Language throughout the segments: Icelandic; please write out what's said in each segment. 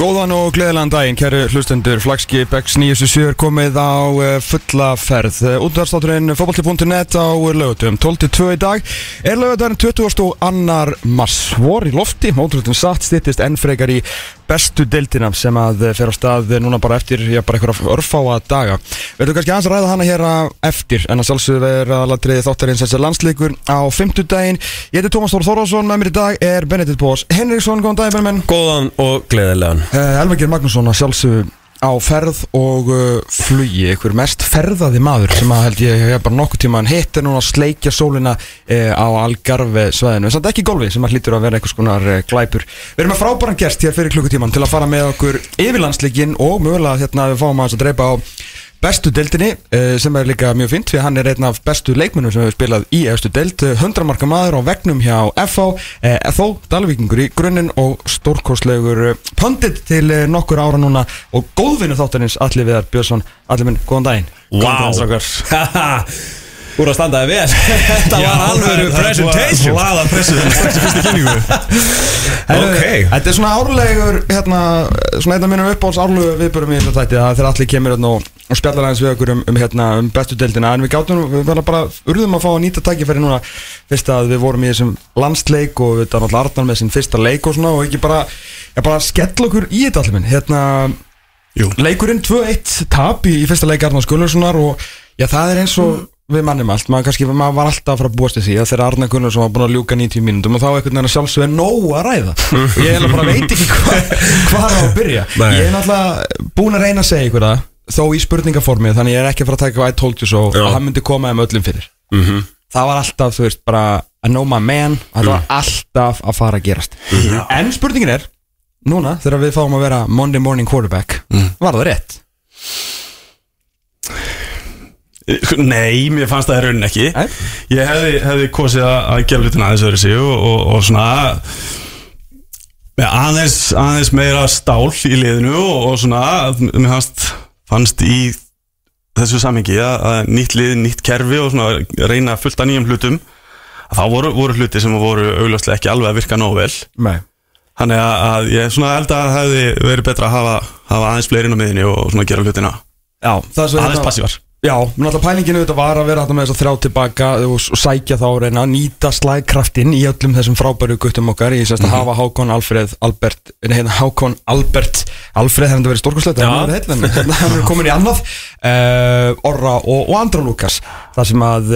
Góðan og gleðilegan daginn, kæru hlustendur. Flaggskip X977 komið á fulla ferð. Útvarpsþátturinn fótbolti.net á laugardögum 12-2 í dag. Laugardagurinn 22. mars. Vor í lofti, ótrúlega satt, styttist enn frekar í bestu deildina sem að fer á stað núna bara eftir bara einhverja örfáa daga. Við ætlum kannski aðeins að ræða hana hér eftir, en að sjálfsögðu er aðalatriði þáttarins þessi landsleikur á fimmtudaginn. Ég heiti Tómas Þór Þórðarsson, með mér í dag er Benedikt Bóas Henriksson. Góðan daginn, Benjamin. Góðan og gleðilegan. Elvar Magnússon að sjálfsögðu á ferð og flugi, einhver mest ferðaði maður sem að held ég hef bara nokkuð tíma hitt núna að sleikja sólina á Algarve svæðinu, en samt ekki golfi sem að hlýtur að vera einhvers konar glæpur. Við erum með frábæran gest hér fyrir klukkutíman til að fara með okkur yfir landsleikinn og mögulega við fáum að dreipa á bestu deildinni, sem líka mjög fínt því að hann einn af bestu leikmennum sem hefur spilað í efstu deild, 100 marka maður á vegnum hjá FH, þó Dalvíkingur í grunninn og stórkostlegur pundit til nokkur ára núna og góðvinur þáttarins Atli Viðar Björnsson. Atli minn, góðan daginn. Wow. Úr að standaði vel. Þetta var alveg presentation. Hlaða pressun strax í fyrstu kynningu. Þetta svona árlegur svona einn af mínum uppáhalds árlegu viðbörum í þetta þætti að þegar Atli kemur og spjallar aðeins við okkur um bestu deildina, en við bara urðum að fá að nýta tækifæri núna fyrst að við vorum í þessum landsleik og við náttúrulega Arnar með sinn fyrsta leik og svona, og ekki bara skella okkur í þetta allir minn. Leikurinn 2-1 tap í fyrsta leik Arnar Gunnarssonar, og það eins og við mannum allt, maður var alltaf að fara að búast í því að þegar Arnar Gunnarsson var búin að ljúka 90 mínútum og þá einhvern veginn að sjálfsögðu nóg að ræða og ég bara veit ekki hvað á að byrja. Ég er náttúrulega búin að reyna að segja ykkur það þó í spurningaformi, þannig ég er ekki að fara að taka I told you so og hann myndi koma öllum fyrir. Það var alltaf, þú veist, bara I know my man, það var alltaf að fara að gerast. En spurningin er núna, þegar við fáum að vera Monday morning quarterback, var það rétt? Nei, mér fannst það í rauninni ekki. Ég hefði kosið að gera hlutina aðeins öðru sig og svona aðeins meira stál í liðinu og svona, mér fannst í þessu samhengi að nýtt lið, nýtt kerfi og svona reyna fullt af nýjum hlutum, að þá voru hluti sem voru augljóslega ekki alveg að virka nógu vel. Nei. Þannig að ég svona held að það hefði verið betra að hafa aðeins fleiri inn á miðinni og svona gera hlutina aðeins passívar. Já, náttúrulega pælinginu þetta var að vera með þess að þrjá tilbaka og sækja þá og reyna að nýta slagkraftinn í öllum þessum frábæru guttum okkar í að hafa Hákon Alfred Alfred hefði verið stórkostlegt, hann er komin í annað, Orra og Andra Lukas. Það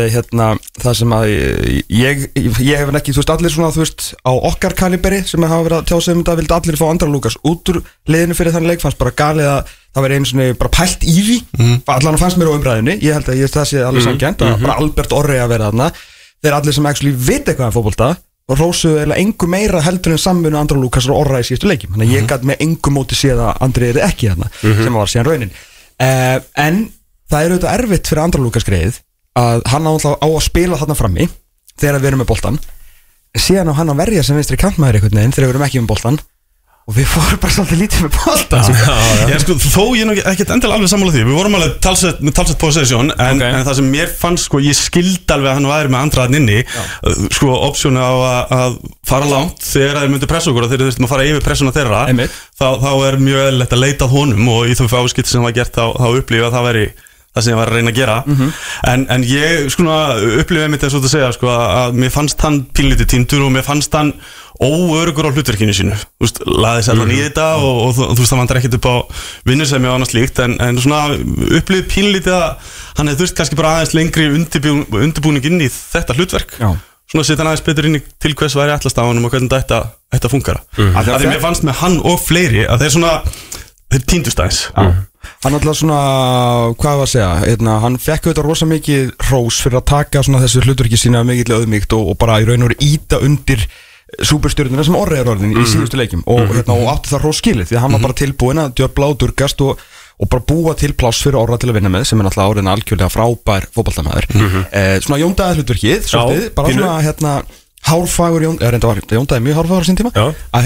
sem að ég hef ekki, þú veist, allir svona, þú veist, á okkar kaliberi sem hafa verið að tjá sig þetta, vildi allir fá Andra Lukas út úr liðinu fyrir þannig leik, fannst bara galið að það var einu svona bara pælt í því, allan fannst mér á umræðinu, ég held að það sé alveg samkvæmt, bara Albert Orri að vera þarna, þeir allir sem actually vita eitthvað um fótbolta og rósuðu eiginlega engu meira heldur en samvinnu Andra Lukas og Orra í síðustu leikjum, þannig að ég gat með engu móti séð að Andri er ekki þarna, sem var síðan raunin. En það er auðvitað erfitt fyrir Andra Lukas greið að hann á að spila þarna frammi þegar við erum með boltan, síðan á hann að verja sem vinstri kantmaður einhvern veginn þegar við erum ekki með boltan og við fórum bara svolítið lítið með boltan. Þó ég er ekkert endilega alveg sammála því, við vorum alveg talsett possession, en það sem mér fannst, ég skildi alveg að hann væri með Andra inni, opsjónu á að fara langt þegar þeir myndi pressa okkur og þeir þurftum að fara yfir pressuna þeirra, þá er mjög eðlilegt að leita að honum, og í þau fáskipti sem var gert þá upplýði að það veri það sem ég var að reyna að gera. En ég upplýði mitt eins og þetta segja að mér fannst hann pínlítið týndur og mér fannst hann óöruggur á hlutverkinu sínu, laði sér allan í þetta og þú veist, það vantar ekkert upp á vinnusemi og annars líkt, en svona upplýði pínlítið að hann hefði þurft kannski bara aðeins lengri undirbúning inn í þetta hlutverk, svona setja hann aðeins betur inn í til hvers væri ætlast á honum og hvernig þetta ætti að fungera. Af því mér fannst með hann og fleiri að þeir týndust aðeins. Hann alltaf svona, hvað var að segja, hann fekk auðvitað rosa mikið hrós fyrir að taka svona þessu hlutverki sína mikill auðmýkt og bara í raun og veru íta undir súperstjörnuna sem Orri er orðin í síðustu leikjum og átti það hrós skilið því að hann var bara tilbúin að djöfla og durgast og bara búa til pláss fyrir Orra til að vinna með, sem er náttúrulega orðin algjörlega frábær fótboltamaður. Svona Jóndaði hlutverkið, svolítið, bara svona hárfagur Jóndaði mjög hárfagur á sín tíma,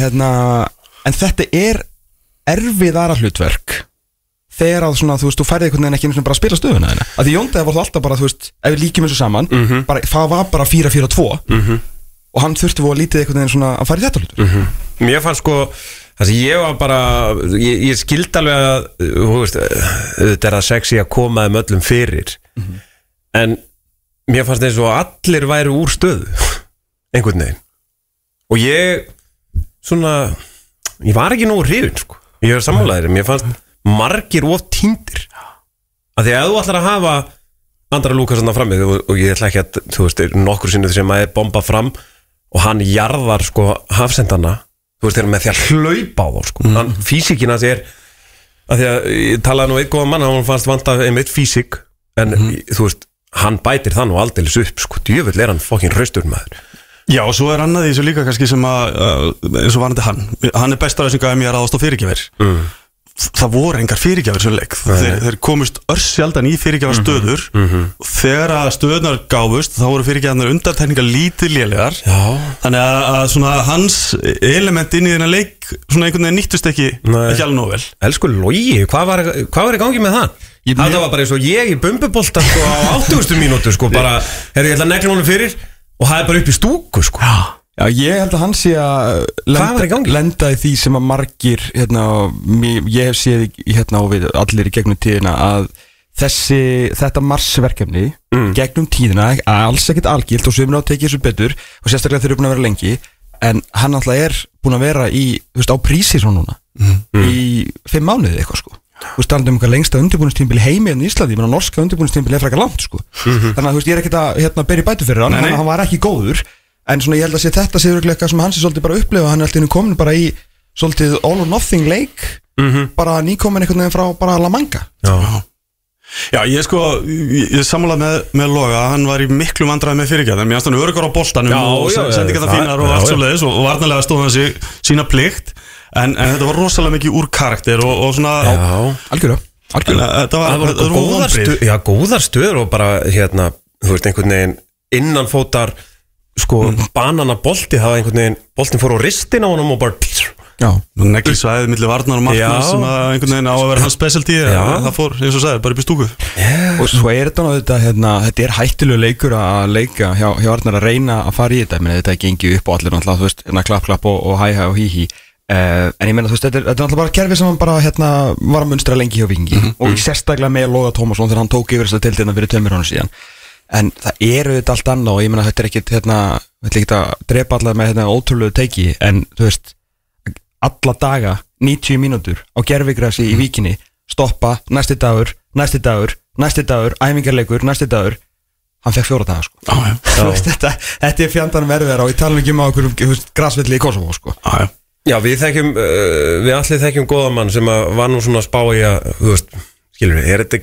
en þetta er erfiðara hlutverk þegar að svona, þú veist, þú færði einhvern veginn ekki einu svona bara að spila stöðuna þeirna, að því Jóndaði var þú alltaf bara, þú veist, ef við líkjum þessu saman, það var bara 4-4-2 og hann þurfti að lítið einhvern veginn svona að fara í þetta hlutur. Mér fannst Það sem ég var bara ég skildi alveg að þú veist, þetta það sexy að koma þeim öllum fyrir en mér fannst eins og allir væru úr stöðu einhvern veginn og ég var ekki nógu hrifinn sko. Ég var sammálaðir, mér fannst margir of týndir af því að þú ætlar að hafa Andra Lúkas frammi og ég ætla ekki að þú veist, nokkur sinnið sem að bomba fram og hann jarðar sko hafsendana þú veist, þeir með því að hlaupa á þá sko. Físíkina sér að því að ég talaði nú einn góðan mann hann fannst vanta einmitt físík en þú veist, hann bætir það nú aldeilis upp sko, djöfull hann fokkin hraustur maður. Já, og svo annað í þessu líka kannski sem að eins og varandi hann besta sem gæði mér að ráðast á fyrirgjafir það voru engar fyrirgjafir sem leik þeir komust örsjaldan í fyrirgjafar stöður og þegar að stöðunar gáfust þá voru fyrirgjafarnar undantekningar lítið lélegar þannig að svona hans element inn í þennan leik svona einhvern veginn nýttust ekki alveg nóg vel. Elsku Logi, hvað var í gangi með það? Það var bara eins og ég í bumbubolta sko á 80. mínútu sko bara, ég ætla að negla honum fyrir og það bara upp í stúku sko. Já, ég held að hann sé að lenda í því sem að margir ég hef séð og við allir í gegnum tíðina að þetta marsverkefni gegnum tíðina, alls ekkert algilt og sumir á að tekið þessu betur og sérstaklega þeir eru búin að vera lengi en hann alltaf búin að vera í, þú veist, á prísísson núna í 5 mánuði eitthvað sko. Þú veist, það eitthvað lengsta undirbúinistímabil heimi en í Íslandi, ég meina norska undirbúinistímabil frekar langt sko. Þannig að þú veist, ég ekkert að bera í bætu fyrir hann var ekki góður en svona ég held að þetta sé eitthvað sem hans svolítið bara upplefa, hann alltaf komin bara í svolítið all or nothing leik bara nýkomin einhvern veginn frá bara La Manga. Já, ég sammálaði með Loga, hann var í miklu vandræði með fyrirgefn en mér finnst hann öruggur á boltanum og sendi ekki það fínar og allt svoleiðis og varnarlega stóð hann sig sína plikt en þetta var rosalega mikið úr karakter og svona algjörlega þetta var góðar stöður og bara þú veist einhvern veginn innanfótar sko bananabolti það einhvern veginn boltin fór á ristin á honum og bara neglisvæðið milli varnar og markmann sem að einhvern veginn á að vera hans specialty það fór eins og sagði bara upp í stúku og svo þetta þetta hættulegu leikur að leika hjá Arnar að reyna að fara í þetta menn þetta gengi upp og allir náttúrulega þú veist klapp og hæ og hí en ég meina þú veist þetta náttúrulega bara kerfi sem hann bara var að munstra lengi hjá Víkingi og sérstaklega með Loga Tómasson þegar hann tók yfir þess að deildina fyrir 2 árum síðan en það þetta allt annað og ég meina þetta ekkit þetta ekkit að drepa allar með ótrúlegu teiki en þú veist alla daga 90 mínútur á gervigrasi í Víkinni stoppa, næsti dagur æfingarleikur, næsti dagur hann fekk 4 daga sko þetta fjandanum erfiðara og ég tala ekki á okkur grasvelli í Kosovo sko Já, við allir þekkjum góða mann sem var nú svona að spá í að þú veist, skilur við, er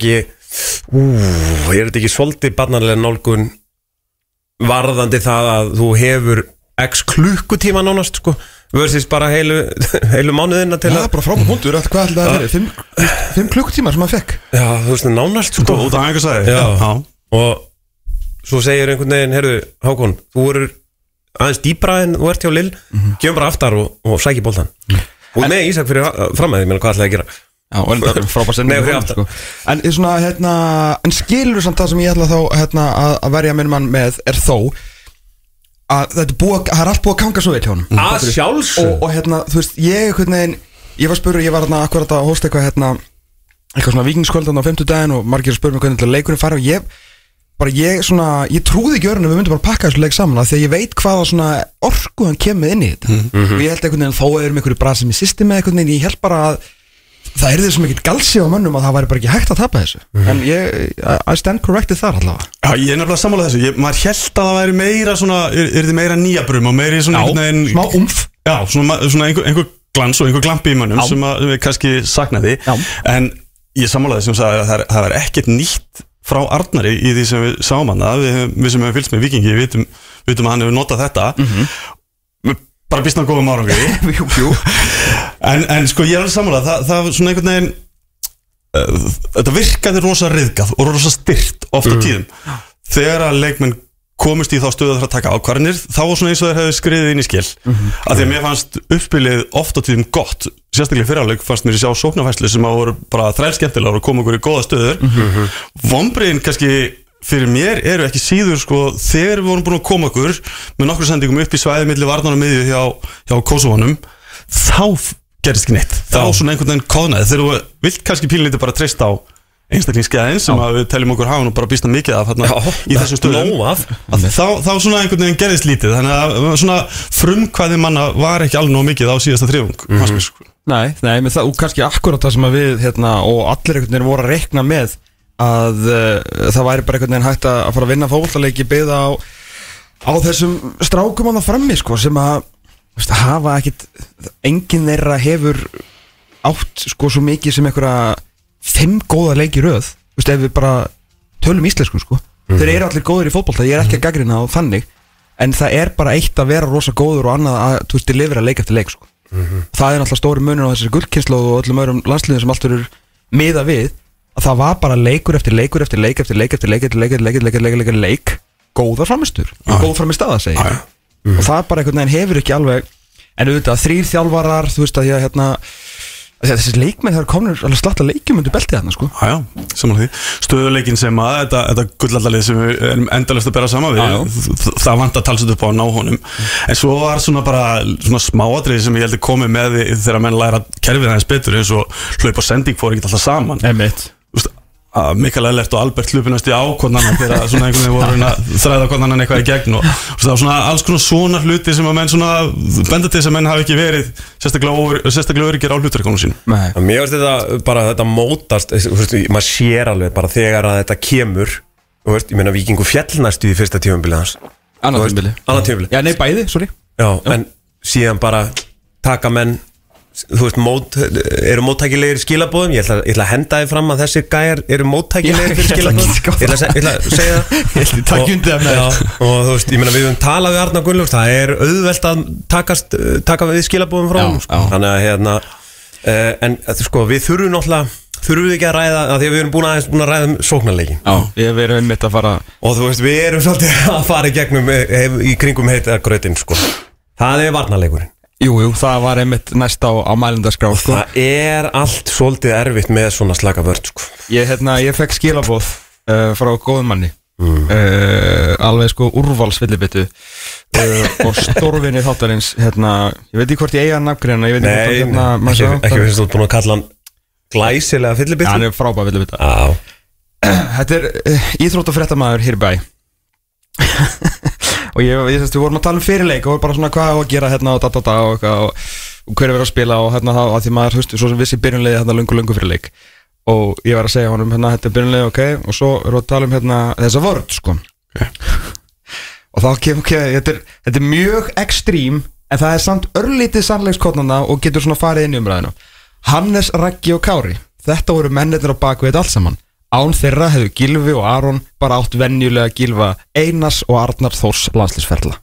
þetta ekki svolítið barnarlega nálgun varðandi það að þú hefur x klukkutíma nánast sko versus bara heilu mánuðina til að bara frábært punktur, hvað ætlaði að vera 5 klukkutímar sem hann fekk Já, þú veist, nánast sko út af einhver sæði og svo segir einhvern veginn, heyrðu, Hákon þú eru aðeins dýbra en þú ert hjá Lill gefum bara aftar og sækja boltan og með Ísak fyrir framæði, menn hvað ætlaði að gera Já, og frábært sem sko. En svona, en skilur samt það sem ég ætla þá að verja minn mann með þó að það er allt búið að ganga svo vel hjá honum að sjálfsög og þú veist, ég var spurður, ég var akkurat að hósta eitthvað svona vikingskvöldan á 50 daginn og margir spurður mig hvernig leikurinn fara og ég trúði ekki örnum við myndum bara pakka þessu leik saman því að ég veit hvaða svona orku hann kemur inn í þetta og ég held einhvern veginn þó einhverju brasi með systemi einhvern veginn, ég held bara að það er þessum ekkert galsi á mönnum að það væri bara ekki hægt að tapa þessu en I stand corrected þar allavega Já, ég nefnilega sammála þessu, maður held að það væri meira svona, þið meira nýjabrum og meiri svona einhvern veginn smá umf Já, svona einhver glans og einhver glampi í mönnum sem við kannski saknaði en ég sammála þessu sem sagði að það var ekkert nýtt frá Arnari í því sem við sáum hann við sem hefum fylgst með Víkingi, við vitum að hann hefur notað þetta bara býst hann góðum árangri en sko ég er alveg sammála það var svona einhvern veginn þetta virkaði rosa ryðgað og rosa styrt ofta tíðum þegar að leikmenn komist í þá stöðu að taka ákvarðanir þá var svona eins og þeir hefði skriðið inn í skil af því að mér fannst uppspilið ofta tíðum gott sérstaklega fyrirháleik fannst mér að sjá sóknarfærslu sem að voru bara þrælskemmtilegar og koma okkur í góða stöður vonbriðin kannski fyrir mér eru ekki síður sko þegar við vorum búin að koma okkur með nokkur sendingum upp í svæði milli varnar og miðju hjá Kosovonum þá gerist ekki neitt þá svona einhvern veginn kóðnaði þegar þú vilt kannski pínlítið bara treysta á einstaklingsgæðin sem að við teljum okkur hafa nú bara býsta mikið af í þessum stöðum þá svona einhvern veginn gerist lítið þannig að svona frumkvæði manna var ekki alveg nóg mikið á síðasta þriðjung Nei, með það og kannski akkurat það sem að við og allir einhvern veginn voru að reikna með að það væri bara einhvern veginn hægt að fara að vinna fótboltaleiki byggða á þessum strákum á það frammi sko sem að hafa ekkit enginn þeirra hefur átt sko svo mikið sem einhverja 5 góða leiki í röð ef við bara tölum íslensku sko þeir eru allir góðir í fótbolta, ég er ekki að gagnrýna á þannig en það er bara eitt að vera rosa góður og annað að delivera leik eftir leik sko það er náttúrulega stóri munur á þessari gullkynslóð og öllum öðrum landsliðum sem allt eru miða við að það var bara leikur eftir leikur eftir leik eftir leik eftir leik eftir leik eftir leik góðar framistur góð framistaða segi og það bara einhvern veginn hefur ekki alveg en auðvitað 3 þjálfarar þú veist að ég þessi leikmenn það er komin alveg slatta leikjum undir beltið þarna sko samanlega því stöðuleikin sem að þetta gullallalið sem við erum endalaust að bera saman við það vant að talsast upp á að ná honum en svo var svona bara svona smáatriði sem ég heldur komið með þegar menn læra kerfið aðeins betur eins og hlaup og sending fór ekki alltaf saman að Mikael Ellert og Albert hlupinast í ákvörnanna þegar svona einhvern veginn voru að þræða kvarnannan eitthvað í gegn og það var svona alls konar svona hluti sem að menn svona benda til þess að menn hafi ekki verið sérstaklega öryggir á hlutverkunum sín Mér veist þetta bara þetta mótast maður sér alveg bara þegar að þetta kemur ég meina Víkingur féll næstu í fyrsta tímabili hans Annað tímabili Já, nei, bæði, sorry Já, en síðan bara taka menn þú veist, eru móttækilegir skilabóðum ég ætla að henda þið fram að þessir gæjar eru móttækilegir fyrir skilabóðum ég ætla að segja það og þú veist, ég meina við höfum talað við Arnar Gunnlaugs það er auðvelt að taka við skilabóðum frá sko. Þannig að en sko, við þurfum við ekki að ræða að því að við erum búin að ræða um sóknarleikin við erum einmitt að fara og þú veist, við erum svolítið að fara í gegnum í kringum heita grötin sko. Það er varnarleikurinn Jú, það var einmitt næst á mælendaskrá sko. Það er allt svolítið erfitt með svona slaka vörn sko. Ég fekk skilabóð frá góðum manni alveg sko úrvalsvillibittu og stórvinni þáttarins ég veit ekki hvort ég eiga nafngreina ég veit ekki hvort ekki finnst þú búin að kalla hann glæsilega fyllibittu hann er frábæð fyllibittu Þetta er íþróttafréttamaður hér í bæ og við vorum að tala um fyrirleik og bara svona hvað á að gera hérna og og hver er verið að spila og hérna þá að því maður höfstu svo sem vissi byrjunleiði hérna lungu fyrirleik og ég var að segja honum hérna þetta er byrjunleiði og svo erum við að tala um hérna þessa vörð sko og þá þetta er mjög ekstrím en það er samt örlítið sannleikskotnanda og getur svona farið inn í umræðinu Hannes, Raggi og Kári þetta voru mennirnir á baku þetta allt saman Án þeirra hefðu Gylfi og Aron bara átt venjulega Gylfa Einars og Arnar Þórs landsliðsferla.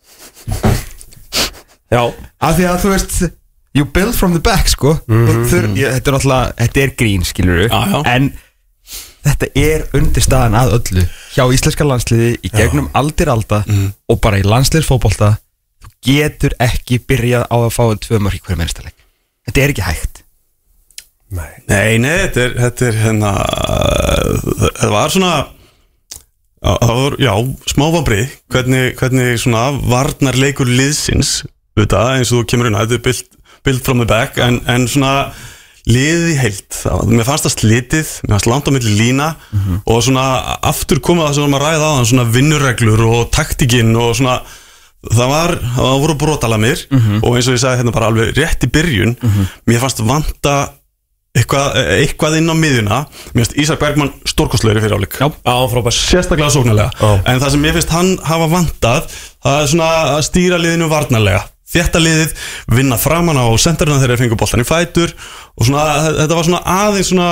Já. Af því að þú veist, you build from the back sko. Þetta er náttúrulega, þetta er grín skilur en þetta er undirstaðan að öllu hjá íslenska landsliði í gegnum aldir alda og bara í landsliðsfótbolta þú getur ekki byrjað á að fá 2 mörk í hverjum einasta leik. Þetta er ekki hægt. Nei, þetta er hérna það var svona það var, smá vonbrigði hvernig svona varnarleikur liðsins eins og þú kemur inn á, þetta er build from the back en svona liðið í heild mér fannst það slitið, mér fannst langt á milli lína og svona aftur komið það sem við ræðum á þann svona vinnureglur og taktikinn og svona það voru brotalamir og eins og ég sagði hérna bara alveg rétt í byrjun mér fannst vanta eitthvað inn á miðjuna mér finnst Ísak Bergmann stórkostlegri fyrir áleik sérstaklega sóknarlega en það sem mér finnst hann hafa vantað það er svona að stýra liðinu varnarlega þétta liðið, vinna framan á senterina þegar þeir fengu boltan í fætur og svona, þetta var svona aðeins svona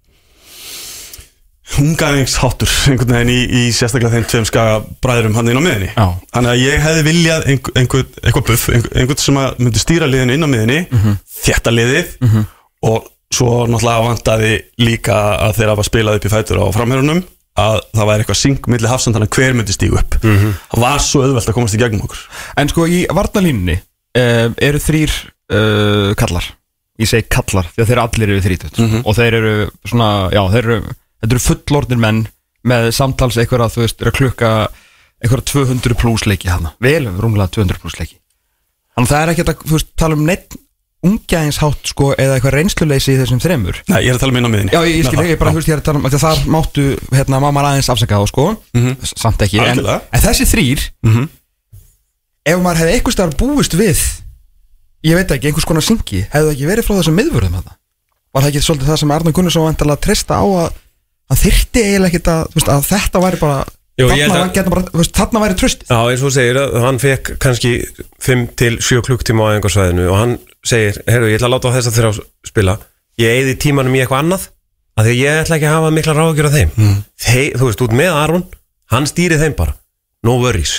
hungaðingsháttur einhvern veginn í sérstaklega þeim 2 skaga bræðurum hann inn á miðjunni þannig að ég hefði viljað eitthvað buff einhvern sem myndi stýra liðinu inn á miðjunni þétta liðið og svo náttúrulega vantaði líka að þeirra var spilað upp í fætur á framherjunum að það væri eitthvað synk milli hafsendana hver myndi stígu upp það var svo auðvelt að komast í gegnum okkur En sko í varnarlínunni eru 3 kallar ég segi kallar því að þeir allir eru 30 og þeir eru svona þetta eru fullorðnir menn með samtals eitthvað að þú veist að klukka eitthvað 200 plus leiki hana vel rúmlega 200 plus leiki þannig það er ekki að þú veist tala um neitt ungjæðinshátt sko, eða eitthvað reynsluleysi í þessum þremur. Nei, ég er að tala inn á miðinni. Já, ég skil, ég bara, ég er að tala að þar máttu, má maður aðeins afsaka þá, sko, samt ekki, en þessi þrír, ef maður hefði eitthvað staðar búist við, ég veit ekki, einhvers konar syngi, hefði það ekki verið frá þessum miðvörðum að það? Var það ekki svolítið það sem Arnar Gunnarsson vantilega að treysta á að þyrfti eiginlega ekkert að þetta væri bara þarna væri tröstið. Já, eins og segir að hann fekk kannski 5-7 klukktíma á æfingarsvæðinu og hann segir, heyrðu, ég ætla að láta á þess að þeirra spila, ég eyði tímanum í eitthvað annað af því ég ætla ekki að hafa mikla ráðgjör af þeim. Þú veist, út með Aron, hann stýrið þeim bara, no worries.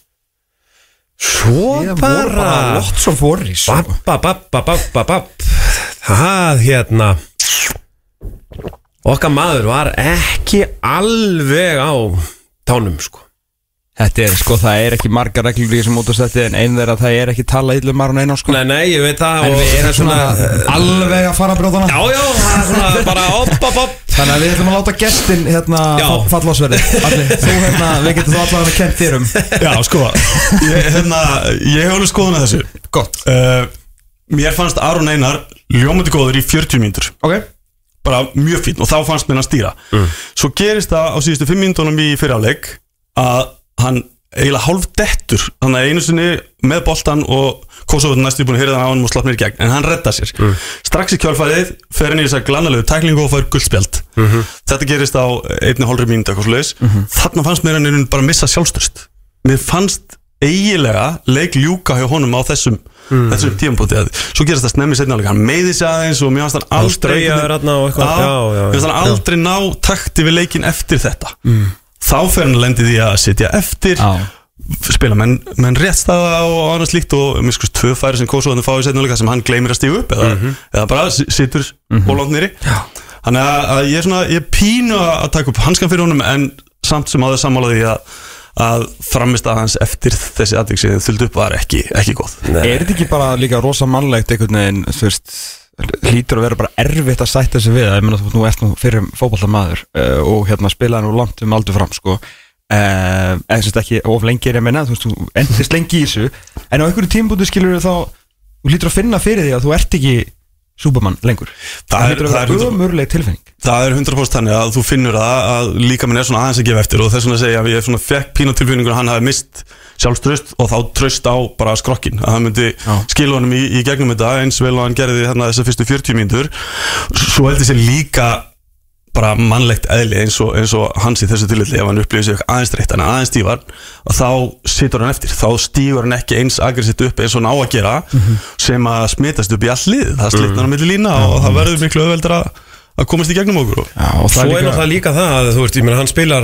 Svo bara lots of worries. Það okkar maður var ekki alveg á tánum sko. Þetta sko, það ekki margar reglur í þessum mótorsetti en einn þeirra það ekki tala illa Aron Einar sko. Nei, ég veit það. En við svona alveg að fara að brjóta hana. Já, það svona bara opp. Þannig að við ætlum að láta gestin fallásverði. Þú við getum þá allavega kent þér Já, sko, ég hef alveg skoðun að þessu. Gott. Mér fannst Aron Einar ljómandi góður í 40 mínútur. Ok. Bara mjög fín og þá fannst mér hann stýra. Svo gerist það á síðustu 5 mínútunum í fyrri hálfleik að hann eiginlega hálf dettur þannig að einu sinni með boltan og Kosovo næstu búin að heyra það á hann og slapp mér í gegn en hann redda sér. Strax í kjálfærið fer hann í þessa glannalegu tæklingu og fær guldspjald. Þetta gerist á 1,5 mínútu eitthvað svoleiðis. Þarna fannst mér hann bara missa sjálfstraust. Mér fannst eiginlega leik ljúka hjá honum á þessum tímapunkti. Svo gerist það snemmi seinni hálfleik, hann meiði sig aðeins og mér fannst hann aldrei ná takti við leikinn eftir þetta. Þá fer hann lendið í að sitja eftir spila menn réttstaða og annars líkt og mér skust 2 færi sem Kosovo fá í seinni hálfleik sem hann gleymir að stíga upp eða bara situr bólónt nýri. Þannig að ég pínu að taka upp hanskan fyrir honum en samt sem áður sammálaði að framist að hans eftir þessi atvik sem þullt upp var ekki góð. Þetta ekki bara líka rosa mannlegt einhvern veginn, þú veist, hlýtur að vera bara erfitt að sætta sig við það, ég meina þú ert nú fyrir fótboltamaður og spilaði nú langt aldur fram sko, ekki of lengi ég meina, þú veist, þú endist lengi í þessu, en á einhverju tímabúti skilur þú hlýtur að finna fyrir því að þú ert ekki Superman lengur. Það hlýtur að vera ömurleg tilfinning. Það 100% þannig að þú finnur að líka minn svona aðeins að gefa eftir og þess vegna segja að ég svona fekk pínu tilfinningur að hann hafi mist sjálfstraust og þá traust á bara skrokkin að hann myndi skila honum í gegnum þetta eins vel og hann gerði þessar fyrstu 40 mínútur. Svo held ég sér líka bara mannlegt eðli eins og hans í þessu tilfelli ef hann upplifir sig aðeins reitt, hann aðeins stífar og þá situr hann eftir, þá stígur hann ekki eins aggressíft upp eins og hann á að gera sem að smitast upp í all lið, það slitnar á milli lína og það verður miklu auðveldar að komast í gegnum okkur. Og svo náttúrulega líka það að þú veist, ég meina hann spilar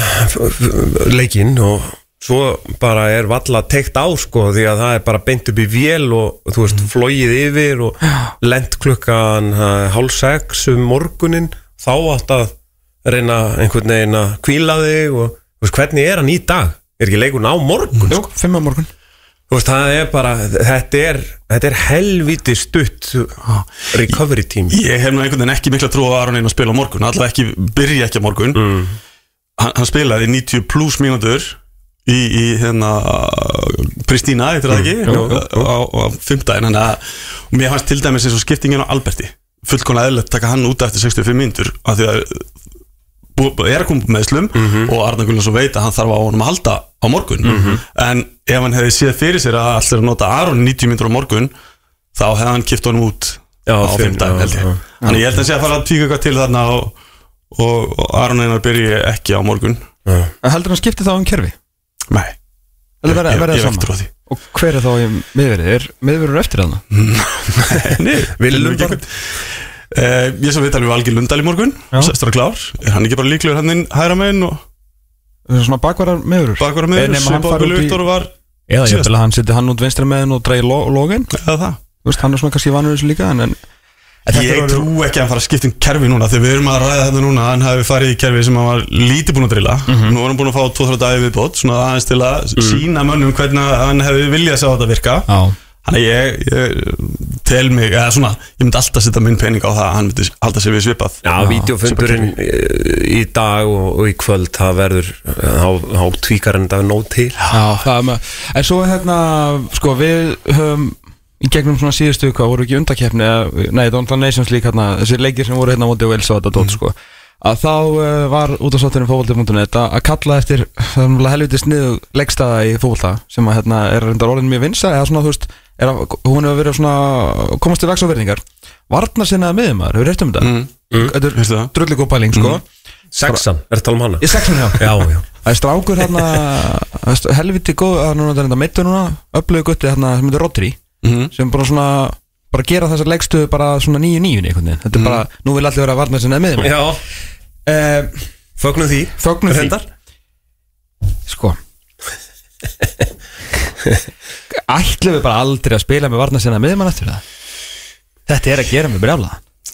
leikinn og svo bara valla teikt á sko því að það bara beint upp í vél og þú veist, flogið yfir og lent klukkan 5:30 morguninn. Þá átt að reyna einhvern veginn að hvíla þig og veist, hvernig hann í dag? Ekki leikurinn á morgun? Jú, 5 á morgun. Þú veist, það bara, þetta helviti stutt recovery tími. Ég hef nú einhvern veginn ekki mikla trú á Aron Einar að spila á morgun, allavega byrja ekki á morgun. Hann spilaði 90 plus mínútur í Pristina, eitthvað það ekki, á 5. Þannig að mér fannst til dæmis eins og skiptingin á Alberti. Fullkomlega eðlilegt taka hann út eftir 65 mínútur af því að að koma meðslum og Arnar Gunnarsson veit að hann þarf á honum að halda á morgun en ef hann hefði séð fyrir sér að allir að nota Aron 90 mínútur á morgun þá hefði hann kipt honum út á 5. held ég. Þannig ég held að sé að fara að tvíka eitthvað til þarna og Aron Einar byrji ekki á morgun. Heldur hann skipti þá kerfi? Nei, ég eftir á því. Og hver þá í miðverðið? Miðverður eftir þarna? Nei, Viljum bara ég svo viðtal við Valgeir Lundahl í morgun sestur að klár, hann ekki bara líklegur hann inn hægra meginn og svona bakvarar miðverður? Bakvarar miðverður, Svipaður Viktor var eða ég vil að hann seti hann út vinstra meginn og dregi login eða það, hann svona kannski vanur þessu líka en ég trú ekki að hann fara að skipta kerfi núna þegar við erum að ræða þetta núna hann hafi farið í kerfi sem hann var lítið búin að drilla nú var hann búin að fá 2-3 dagi viðbót svona aðeins til að sína mönnum hvernig hann hefði viljað að sjá þetta virka þannig ég tel mig eða svona, ég myndi alltaf setja minn pening á það að hann myndi halda sér við svipað. Já, vídeofundurinn í dag og í kvöld það verður á tvíkarinn það nóg til. Já, það en svo sko við höfum í gegnum svona síðustu hvað voru ekki undakeppni nei, það var Nations League hérna, þessi leikir sem voru hérna á móti og Wales og þetta dót sko að þá var út af sáttunum fótbolti.net að kalla eftir helviti sniðu leikstaða í fótbolta sem að hérna reyndar orðin mjög vinsa eða svona þú veist hún hefur verið svona komast til vegs og verðingar varnarsinnaða miðjumaður, hefur heyrt þetta þetta drullu góð pæling sko Sexan, er það hana? Sexan, já það strákur hérna helviti góð, hann meittur núna öflugu gutti hérna sem heitir Rodri sem bara gera þessar leikstuðu bara svona 9-9 einhvern veginn, þetta bara, nú vil allir vera að varna sinna með já, fögnum því sko ætlum við bara aldrei að spila með varna sinna með mann eftir það þetta að gera mig brjála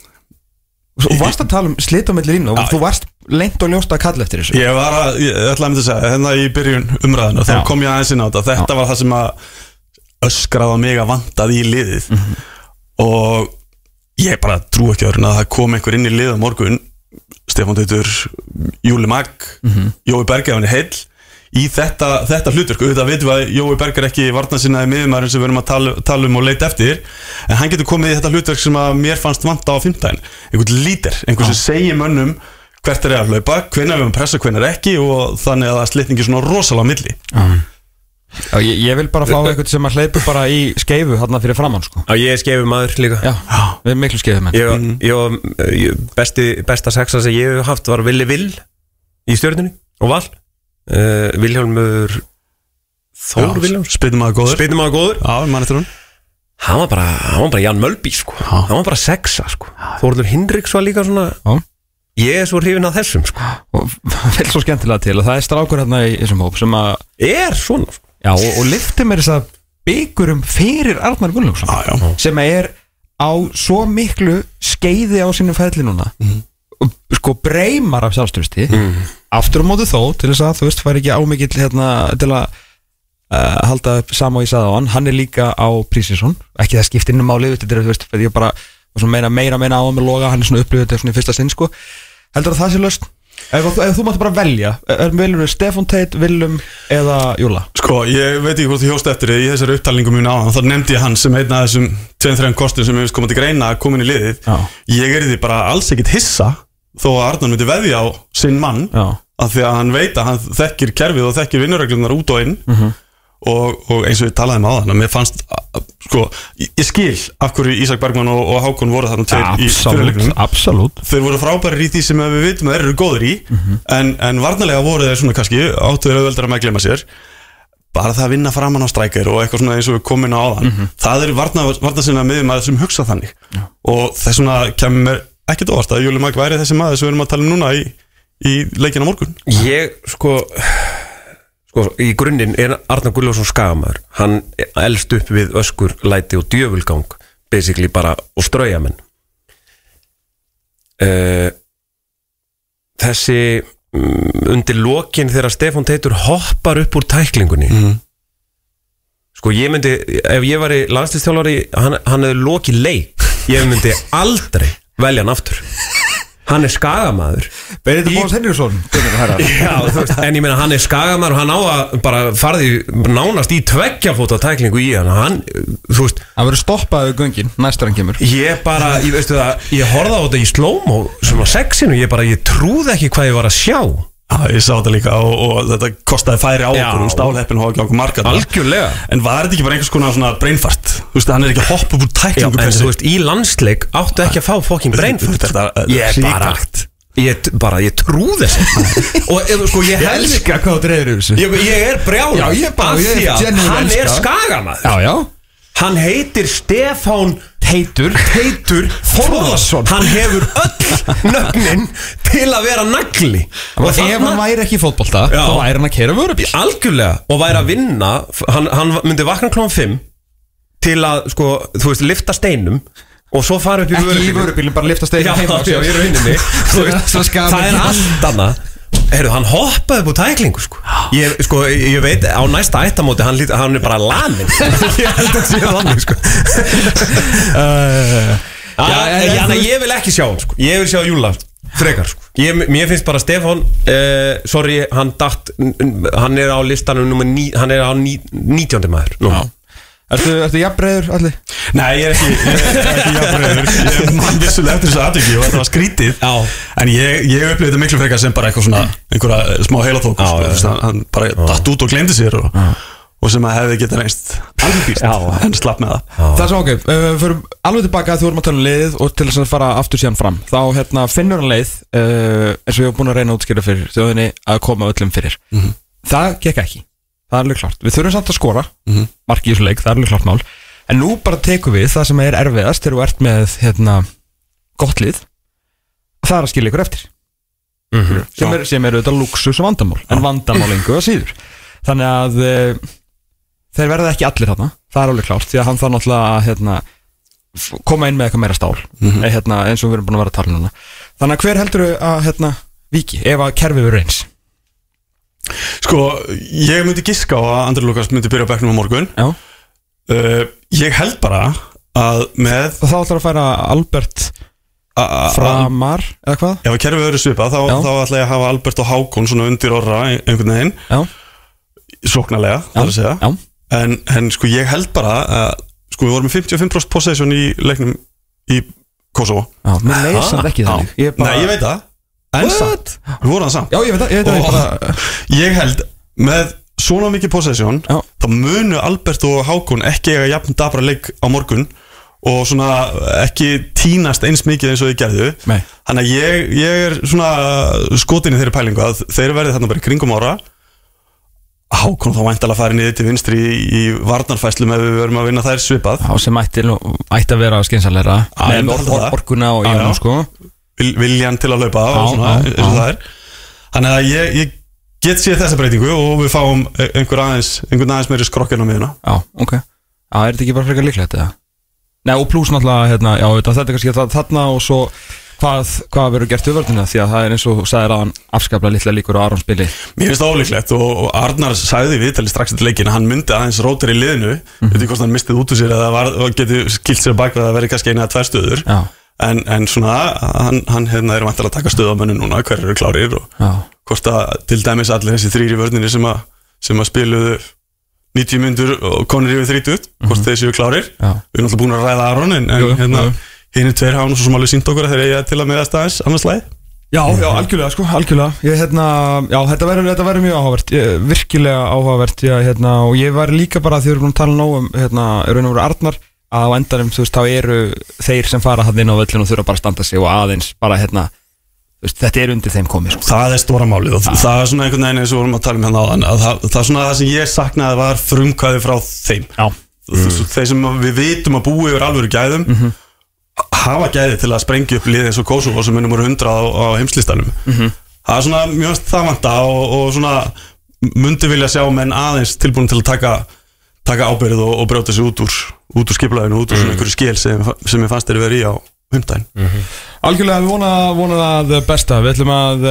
og varst að tala slit á milli línu og þú varst lengt og ljóst að kalla eftir þessu ég ætlaði að segja, hérna í byrjun umræðinu þá kom ég aðeins inn á þetta var það sem að öskraði mig að vantaði í liðið og ég bara trú ekki öðrun að það kom einhver inn í lið á morgun Stefán Teitur, Júli Mag Jói Berger, hann heill í þetta hlutverk, auðvitað veitum við að Jói Berger ekki varnarsinnaði miðjumaðurinn sem við erum að tala um og leita eftir en hann getur komið í þetta hlutverk sem að mér fannst vanta á 15 einhvern líder, einhvern sem segir mönnum hvert að hlaupa, hvenær við pressa, hvenær ekki og þannig að það slitningi svona rosalega milli Já, ég vil bara fá eitthvað sem að hleypu bara í skeifu hérna fyrir framann sko. Já, ég skeifu maður líka Já, við erum miklu skeifu menn Besta sexa sem ég hef haft var Villi Vill í Stjörnunni og Val Vilhjálmur Þór Vilhjálmur Spytumaður góður Já, mann eftir hún Hann var bara Jan Mölby sko. Hann var bara sexa sko. Þórður Hinriks var líka svona Ég svo hrifin af þessum sko. Og vel svo skemmtilega til og það strákur hérna í þessum hóp sem að svona sko. Já, og lyfti mér þess að byggurum fyrir Arnar Gunnlaugsson sem er á svo miklu skeiði á sínum fælli núna og sko breymar af sjálfströsti aftur á móti þó til þess að þú veist fær ekki ámikill hérna til að halda upp sama og ég sagði á hann er líka á Prísinsson ekki það skipt innum máli þetta þú veist ég bara meira á hann með loga hann er svona upplifið þetta svona í fyrsta sinn sko heldur að það sé löst ef þú mátt bara velja viljum við Stefán Teit, Willum eða Júla sko ég veit ekki hvort þú hjóst eftir í þessari upptalningu mjög á hann þá nefndi ég hann sem einn af þessum 2-3 kostum sem við komum til greina að koma inn í liðið ég því bara alls ekkit hissa þó að Arnar myndi veðja á sinn mann af því að hann veit að hann þekkir kerfið og þekkir vinnureglunar út og inn og eins og við talaðum á þann mér fannst sko ég skil af hverju Ísak Bergmann og Hákon voru þarna tveir í fyrirleiknum absolutt þeir voru frábærir í því sem við vitum að þeir eru góðir í en varnarlega voru þeir svona kannski áttuður auðveldar að með gleyma sér bara það að vinna framan á strækir og eitthvað svona eins og við komum inn á áðan það varnarsinna miðjum að þessum hugsa þannig og þess svona kemur mér ekkert óvart að Júli Mag væri þessi maður sem við erum að tala um núna í leikina morgun ég sko í grunninn er Arnar Gunnlaugsson skagamaður hann elst upp við öskur, læti og djöfulgang basically bara og strauja menn þessi undir lokin þegar Stefán Teitur hoppar upp úr tæklingunni sko ég myndi ef ég væri landsliðsþjálfari hann hefði lokið leik ég myndi aldrei velja hann aftur hann er skagamaður Benedikt Bóas Henriksson en ég meina hann er skagamaður og hann á að bara farði nánast í 2 fóta tæklingu í hann þú veist hann verður stoppað við göngin næstar hann kemur ég veistu það ég horfði á þetta í slow-mo svona sexinu ég trúði ekki hvað ég var að sjá ég sá þetta líka og þetta kostaði færi á okkur og stálheppin og ekki okkur marga algjörlega en var þetta ekki bara einhvers konar svona brainfart þú veist hann er ekki að hoppa upp úr tæklingu en þú veist í landsleik áttu ekki að fá fucking brainfart ég trúði þessu og sko ég elska hvað þú dreifir þessu ég er brjála hann er skagamaður hann heitir Stefán Teitur Þórðarsson hann hefur öll nöfnin til að vera nagli og ef hann væri ekki í fótbolta þá væri hann að keyra vörubíl algjörlega og væri að vinna hann myndi vakna klokkan 5 til að sko þú veist lifta steinum og svo fara upp í vörubílinn bara lifta steinum heima í rauninni það er allt annað hann hoppaði upp úr tæklingu sko. Ég veit á næsta ættamóti hann er bara lamin ég held að sé þannig sko. Ég vil ekki sjá hann sko. Ég vil sjá Júla frekar sko. Mér finnst bara Stefán sorry, hann er á listanum hann er á 19. maður Ertu jafnbreiður, Alli? Nei, ég er ekki jafnbreiður. Ég man vissulega eftir þessu atviki og þetta var skrítið. En ég upplifði þetta miklu frekar sem bara eitthvað svona einhverja smá heilaþóku, sko. Hann bara datt út og gleymdi sér og sem að hefði getað reynst andlýst, en slapp með það. Það er svo ok, fyrir alveg tilbaka að þú vorum að tala um liðið og til þess að fara aftur síðan fram. Þá finnur hann leið, eins og ég hef búin að reyna að útskýra fyrir þjóðinni að koma öllum fyrir. Það gekk ekki. Það er alveg klart. Við þurfum samt að skora mark í þessu leik, það er alveg klart mál. En nú bara tekum við það sem er erfiðast þegar þú ert með gott lið. Það er að skilja ykkur eftir. Sem er auðvitað lúxus og vandamál, en vandamál engu að síður. Þannig að þeir verða ekki allir þarna, það er alveg klárt, því að hann þarf náttúrulega að koma inn með eitthvað meira stál, eins og við erum búin að vera að tala núna. Þannig að hver heldur að víki, ef að kerfið verður eins? Sko, ég myndi giska á að Andri Lukas myndi byrja á bekknum á morgun. Ég held bara að með... Og þá ætlar að færa Albert framar, eða hvað? Ef að kerfið verður svipað, þá ætla ég að hafa Albert og Hákon svona undir orra einhvern veginn. Sóknarlega, það er að segja. En sko, ég held bara að sko, við vorum með 55% possession í leiknum í Kosovo. Mér leysand ekki þannig. Nei, ég veit það. En samt, við vorum það samt. Já, ég veit það. Ég held, með svona mikið possession, þá munu Albert og Hákon ekki eiga jafn dabra leik á morgun og svona ekki tínast eins mikið eins og þið gerðu. Þannig að ég er svona skotin í þeirri pælingu að þeir verði þarna bara í kringum ára. Hákon þá væntalega að fara niður til vinstri í varnarfæslum ef við verum að vinna þær svipað. Já, sem ætti að vera skynsamlegra með orkuna og Jónu, sko. Viljan til að hlaupa og svona, eins og það er. Þannig að ég get séð þessa breytingu og við fáum einhvern aðeins meiri skrokkinn á miðuna. Já, ok. Já, er þetta ekki bara frekar líklegt, eða? Nei, og pluss náttúrulega, þetta er kannski þarna og svo hvað verður gert við vörðina, því að það er eins og sagðir að hann afskaplega litla líkur á Aron spili. Mér finnst það ólíklegt og Arnar sagði viðtali strax eftir leikinn að hann myndi aðeins rótir í liðinu, veit ekki hvort hann mistið út úr sér eða geti skilt sér bak að það verði kannski 1 eða 2 stöður. En svona, hann er vantilega að taka stöð á mönnum núna, hver eru klárir og hvort að til dæmis allir þessi 3 í vörðinni sem að spiluðu 90 mínútur og konur yfir 30, hvort þessi eru klárir. Við erum alltaf búin að ræða Aron en hinir 2 hafa nú svo sem alveg sýnt okkur að þeir eiga til að meðast aðeins annars lagi. Já, algjörlega, sko, algjörlega. Þetta verður mjög áhugavert, virkilega áhugavert, og ég var líka bara því að við erum búin að tala nóg raun og veru Arnar, að á endanum, þú veist, þá eru þeir sem fara hann inn á völlinu og þurfa bara að standa sig og aðeins bara, þú veist, þetta er undir þeim komið, sko. Það er stóra málið og það er svona einhvern veginn eins og vorum að tala um hérna áðan, að það er svona það sem ég saknaði var frumkvæði frá þeim. Þeir sem við vitum að búi yfir alvöru gæðum, hafa gæði til að sprengja upp lið eins og Kosovo sem minnum voru 100 á heimslistanum. Það er svona mjög það vanta og svona mundi vilja sjá menn aðeins tilbúin til að taka ábyrgð og brjóta sig út úr skipulaginu, út úr svona einhverju skil sem ég fannst þeir verið í á hundaginn. Algjörlega, við vonum það besta. Við ætlum að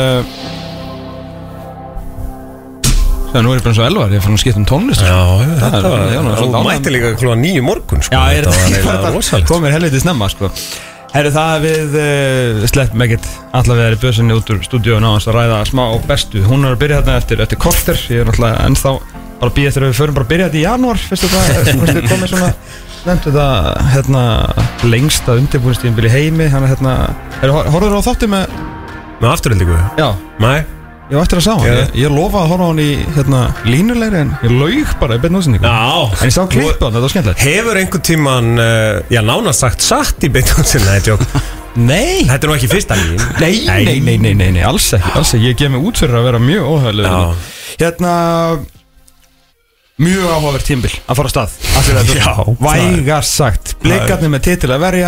nú er ég bara eins og Elvar, ég fann að skipta tónlist. Þetta var mætti líka klukkan 9 morgun, sko. Já, þetta komir helviti snemma, sko. Herru, það við sleppum ekkert allavega við erum bjössinni út úr stúdíónu á þess að ræða smá bestu. Hún er að byrja þarna eftir korter. Ég er náttúrulega ennþá bara að býja eftir að við förum bara að byrja þetta í janúar, fyrstu þetta komið svona nefndu þetta lengsta undirbúinistímabil í heimi. Þannig horfður á þátti með afturhendingu? Já. Nei. Ég var eftir að sá hann, ég lofa að horfa á hann í línulegri en ég laug bara í beinni útsendingu. En ég sá klippu hann, þetta var skemmtilegt. Hefur einhvern tíman, nánast sagt satt í beinni útsendingu? Nei. Þetta er nú ekki fyrsta lín. Nei, alls ekki. Ég gef mig út fyrir að vera mjög óhæðilegur. Mjög áhugavert tímabil að fara af stað. Vægast sagt, Blikarnir með titil að verja.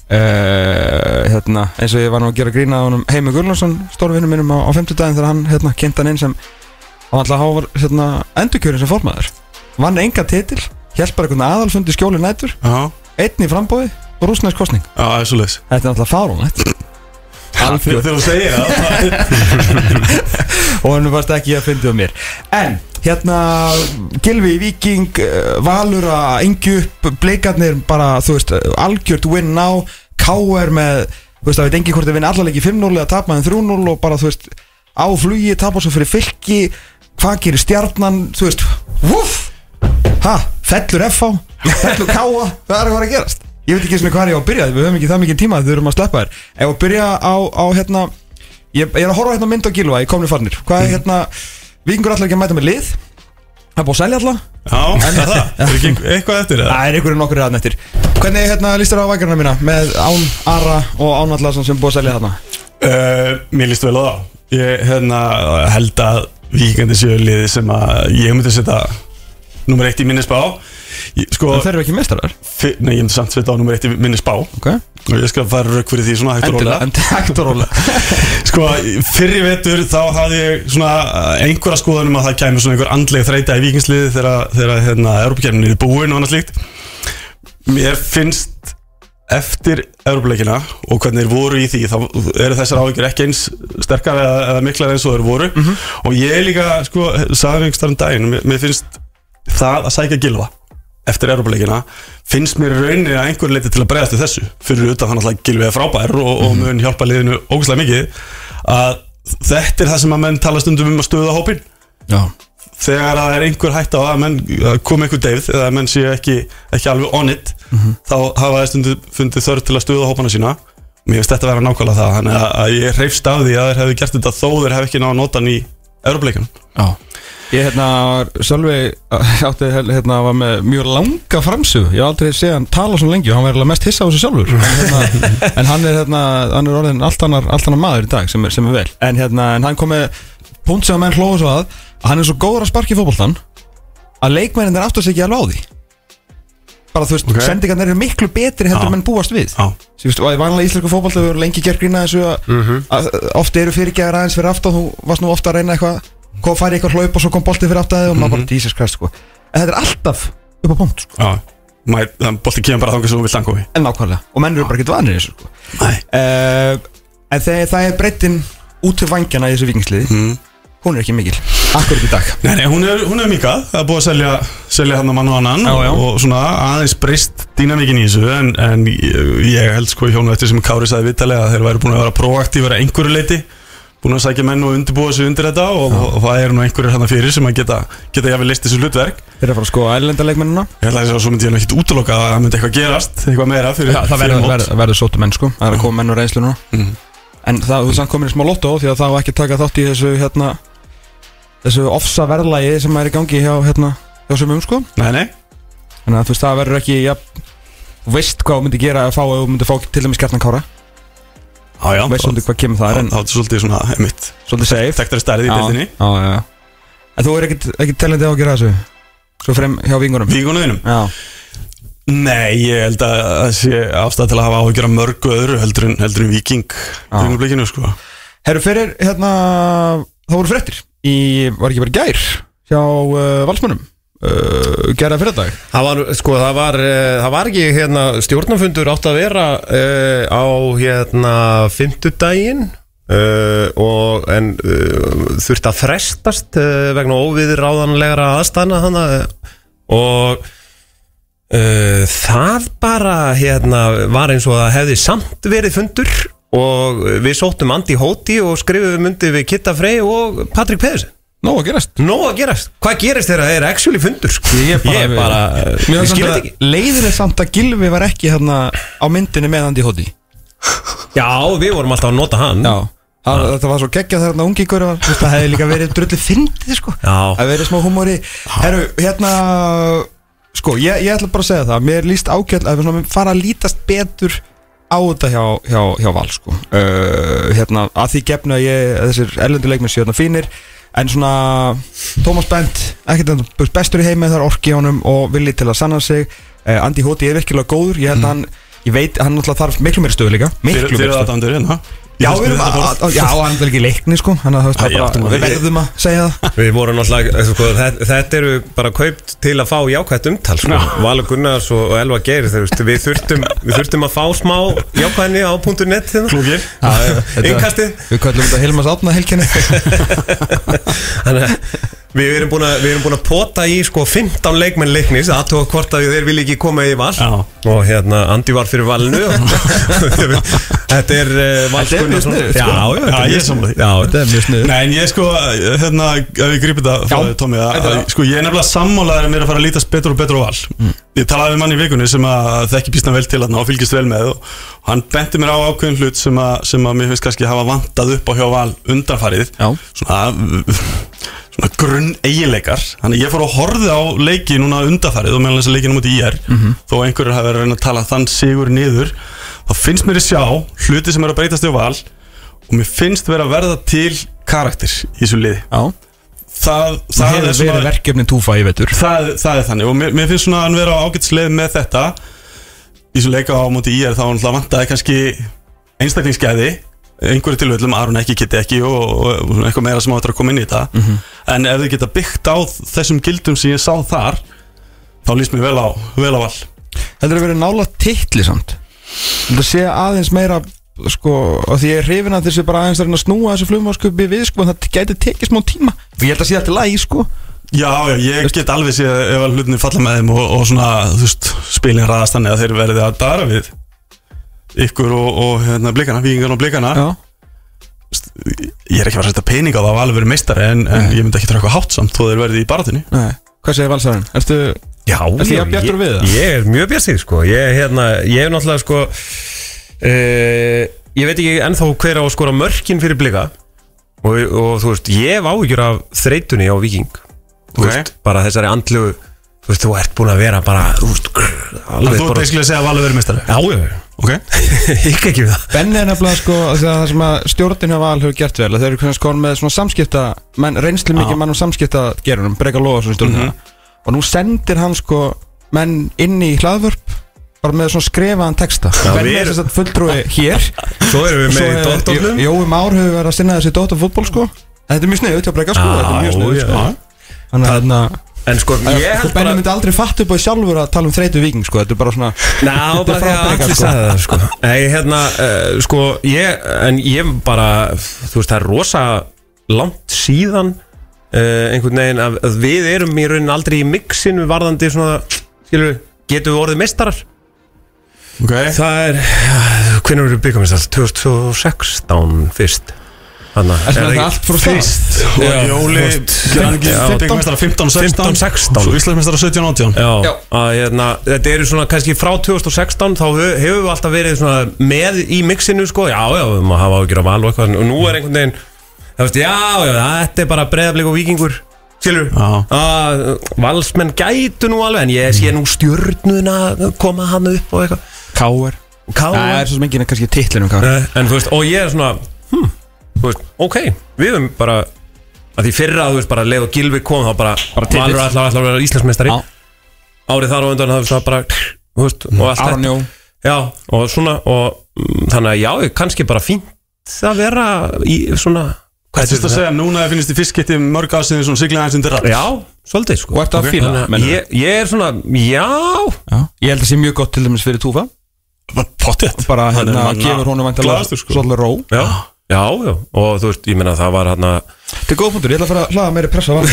Eins og ég var nú að gera grína á honum Heimi Guðlundsson, stórvinum minnum á 50 daginn þegar hann kynnti hann inn sem hann alltaf endurkjörinn sem formaður, vann enga titil, hélt bara einhvern aðalfund í skjóli nætur, einn í frambóði og rússnesk kosning. Já, þessu leys. Þetta er alltaf fáránlegt. Þegar þú segir það. Og hann varst ekki að fyndi á mér. En Gylfi í Víking, Valur að engju upp, Blikarnir bara, þú veist, algjört win now, KR með, þú veist, það veit engi hvort þið vinna allarleiki 5-0 eða tapa þeim 3-0 og bara, þú veist, á flugi, tapa svo fyrir Fylki, hvað gerir Stjarnan, þú veist, Fellur FH, fellur KA, hvað er að gerast? Ég veit ekki hvað ég á að byrja, við höfum ekki það mikið tíma, þau erum að sleppa þér. Ef að byrja á hérna, ég er að horfa hérna mynd á Gylfa í komni farnir. Hvað er hérna, Víkingur ætlar ekki að mæta með lið, það er búið að selja alla. Já, það er ekki eitthvað eftir það? Það er einhverju nokkur aðeins eftir. Hvernig hérna líst þér á vækarna mína með Án Ara og Án Allarsson sem búið að selja þarna? Mér líst vel á það. Ég held að Víkingandi séu liði sem að ég myndi setja nummer 1 í minni spá. Sko, en þeir eru ekki meistarar? Nei, ég myndi samt setja á nummer 1 í minni spá. Okay. Og ég skal fara rauk fyrir því svona hægt og rólega. Sko, fyrri vetur þá hafði ég svona einhverja skoðunum að það kæmi svona einhver andleg þreyta í Víkingsliði þegar Evrópukeppnin er búin og annað slíkt. Mér finnst eftir Evrópuleikina og hvernig þeir voru í því þá eru þessar áhyggjur ekki eins sterkar eða miklar eins og þeir voru og ég líka, sko, sagði einhvers þar daginn, mér finnst það að sækja Gylfa eftir Evrópuleikina finnst mér rauninni að einhver leiti til að bregðast við þessu fyrir utan þannig að Gylfi er frábær og mun hjálpa liðinu ógeðslega mikið að þetta er það sem að menn tala stundum að stöða hópinn. Já. Þegar það er einhver hætta á að menn kom einhver deyfð eða menn sé ekki alveg on it þá hafa það stundum fundið þörf til að stuða hópana sína. Mér finnst þetta að vera nákvæmlega það þannig að ég hreifst af því að þeir hefði gert þetta þó þeir hefði ekki náða að nota hann í Evrópuleikunum. Já. Ég Sölvi átti var með mjög langa framsögu. Ég hef aldrei séð hann tala svo lengi og hann var mest hissa á þessu sjálfur en hann er orðin allt annar maður í dag sem er vel en hann kom með punkt sem að menn hlóðu svo að hann er svo góður að sparka í fótboltan að leikmennin áttu sig ekki alveg á því bara þú veist, sendingarnir eru miklu betri heldur menn búast við og í vanlega íslensku fótbolta við vorum lengi gert grína þessu að oft eru fyrirgæðar aðeins fyrir aftan þú varst nú ofta að reyna eitthvað hvað færi eitthvað hlaup og svo kom boltið fyrir aftæði og maður bara Jesus Christ sko en þetta er alltaf upp á punkt sko boltið kemur bara þangar sem þú vilt hann komi en nákvæmlega og menn eru bara ekki vanir þessu sko en það er breiddin út til vangjana í þessu Víkingsliði hún er ekki mikil, akkurat í dag Nei, hún er mikil, það er búið að selja hann á mann og annan og svona aðeins breyst dýnamíkin í þessu en ég held sko í hjónu eftir sem Kári sagði viðtalega að þeir væri búin að vera proaktífur að einhverju leiti búin að sækja menn og undirbúa sig undir þetta og það er nú einhverjir hann fyrir sem að geta jafnvel list þessu hlutverk Þeir eru að fara að skoða erlendarleikmennina Ég held að svo myndi ég nú ekkert útiloka að það myndi eitthvað gerast eitthvað meira fyrir það verður sóttu menn sko, það er að koma menn og reynslu núna en það er samt komin í smá lottó því að það var ekki að taka þátt í þessu ofsa verðlagi sem er í gangi hjá sumum sko Nei Þannig að þú veist það verður ekki þú veist hvað þú myndi gera að þú myndi fá til dæmis Kjartan Kára Já, veist svolítið hvað kemur þar en það er svolítið svona emitt svolítið safe Tektari stærði í deildinni Já En þú er ekki talandi á að gera þessu svo frem hjá Víkingunum Já Nei, ég held að það sé ástæða til að hafa á að gera mörgu öðru heldur en Víking Víkingblikinu sko Herru fyrir það voru fréttir var ekki bara gær hjá Valsmönnum gerða fyrir dag það var ekki stjórnarfundur átt að vera á fimmtudaginn en þurfti að frestast vegna óviðráðanlegra aðstæðna og það bara var eins og það hefði samt verið fundur og við sóttum Andi Hóti og skrifum undir við Kitta Frey og Patrik Pedersen Nóg að gerast Hvað gerist þegar það er actually fundur sko? Ég skil þetta ekki Leiðir er samt að Gylfi var ekki á myndinni með Andi Hóti Já, við vorum alltaf að nota hann Já Þetta var svo geggjað þegar ungi ykkur það hefði líka verið drullu fyndið sko Það hefði verið smá humori Herru, sko, ég ætla bara að segja það Mér líst ágætt að við fara að lítast betur á þetta hjá Val sko að því gefnu að þessir erlendu leikmenn séu fínir en svona Tómas Bent ekkert bestur í heimi þar orki á honum og villi til að sanna sig Andi Hóti er virkilega góður ég held að ég veit hann alltaf þarf miklu meiri stöðu líka miklu meiri stöðu Já, hann er ekki leikni sko við verðum að segja það Við vorum náttúrulega þetta eru bara kaupt til að fá jákvætt umtal sko. Valur Gunnars og Elva Geir við þurftum að fá smá jákvæðni á .net Klúkir Innkastið Við kallum þetta Hilmas Átna helginni Við erum búin að pota í sko 15 leikmenn leiknis að tóa hvort að þeir vilja ekki koma í val og hérna Andi var fyrir valinu Þetta er mjög sniðugt Já, ég er sammála því þetta er mjög sniðugt Nei, en ég sko, hérna, ef við grípum þetta Tómi, sko, ég er nefnilega sammálaður mér að fara að lítast betur og betur á val Ég talaði við mann í vikunni sem að þekki býsna vel til og fylgist vel með og hann benti mér á ákveðin hlut sem að mér finnst kannski hafa vantað upp á hjá val undanfarið svona grunn eiginleikar Þannig ég fór að horfa á leiki núna undanfarið og meðan þess að leikinu múti IR þó einhverjur hafi verið að reyna að tala þann sigur niður þá finnst mér að sjá hluti sem að breytast á val og mér finnst vera að verða til karakter í þessu liði Það hefur verið verkefni túfa í vetur Það er þannig og mér finnst svona að vera á ágætisleið með þetta í þessu leika á múti IR þá vantaði kannski einstaklingsgæði einhverju tilfellum, Aron ekki, Kitti ekki og eitthvað meira sem áttur að koma inn í þetta en ef þið geta byggt á þessum gildum sem ég sá þar þá líst mér vel á val Þetta er verið nála titli samt Þetta sé aðeins meira sko, og því ég er hrifin að þessi bara aðeins að snúa þessu flugmálskupi við sko, en það gæti tekið smá tíma og ég held að sé alltaf lægi sko Já, ég get alveg séð ef að hlutinni falla með þeim og svona, þú veist, spilin hraðast þannig að þeir verði að dara við ykkur og hérna blikana, víkingarna og blikana Ég er ekki að fara að setja pening á það að alveg verið meistari en ég myndi ekki eitthvað hátt samt þó þeir verði í baratunni Hvað segir Valsarinn? Ertu ég bjartur við það? Ég er mjög bjartur sko Ég er náttúrulega sko ég veit ekki ennþá hver á að skora mörkin fyrir blika og þú veist, ég hef áhyggjur af þreytunni á Víking Þú veist, bara þessari andlegu Þú veist, þú ert búin að vera bara Þú veist, alveg Þú beiskilega segja að Valur verið meistari Já, ekki við það Benni er nefnilega sko það sem að stjórnin hjá Val hefur gert vel þeir eru sko með svona samskipta reynslu mikið mann samskipta gerunum Breka Lóðarsson í stjórnina og nú sendir hann sko menn inn í hlaðvörp bara með svona skrifaðan texta Benni er þess að fulltrúi hér Svo erum við með í Dóttarflum Jói Már hefur verið að sinna þessi Dóttarfútból sko þetta er mjög sniðugt hjá Breka sko þetta er mjög sniðugt sko þannig að En sko, Benni myndi aldrei fatta upp á sjálfur að tala þreytu Víking sko, þetta er bara svona Ná, bara því að allir sagði það sko hérna, sko, ég bara, þú veist, það er rosa langt síðan einhvern veginn að við erum í raunin aldrei í mixinu varðandi svona, skilur, getum við orðið meistarar Það er, hvernig eru við byggamestrar? 2016 fyrst Það er allt frá fyrst og Jóli byggmestara 15-16 svo Íslandsmeistara 17-18 Já, þetta eru svona kannski frá 2016 þá hefur við alltaf verið svona með í mixinu sko, já, við maður hafa ágjur af Val og eitthvað og nú er einhvern veginn það veist, já, þetta er bara Breiðablik og Víkingur skilur, Valsmenn gætu nú alveg en ég sé nú Stjörnuna koma hann upp og eitthvað KR Það er svo mikið kannski titlinum KR En þú veist, og ég er svona Þú veist, ok, við höfum bara að því fyrra, þú veist, bara leið og Gylfi kom þá bara Valur ætla að vera Íslandsmeistari árið þar og undan það var bara, þú veist, og allt þetta Já, og svona og þannig að já, kannski bara fínt að vera í svona Hvað er þetta að segja, núna finnst þið fyrst getið mörg aðsynni svona sigla aðeins undir rætt Já, svolítið sko Og ert að fíla Ég er svona, já Ég held að sé mjög gott til dæmis fyrir Túfa Pottið Bara hérna, gefur honum væntanlega svolítið ró Já, og þú veist, ég meina það var hérna Þetta er góð punktur, ég ætla að fara að hlaða meiri pressa á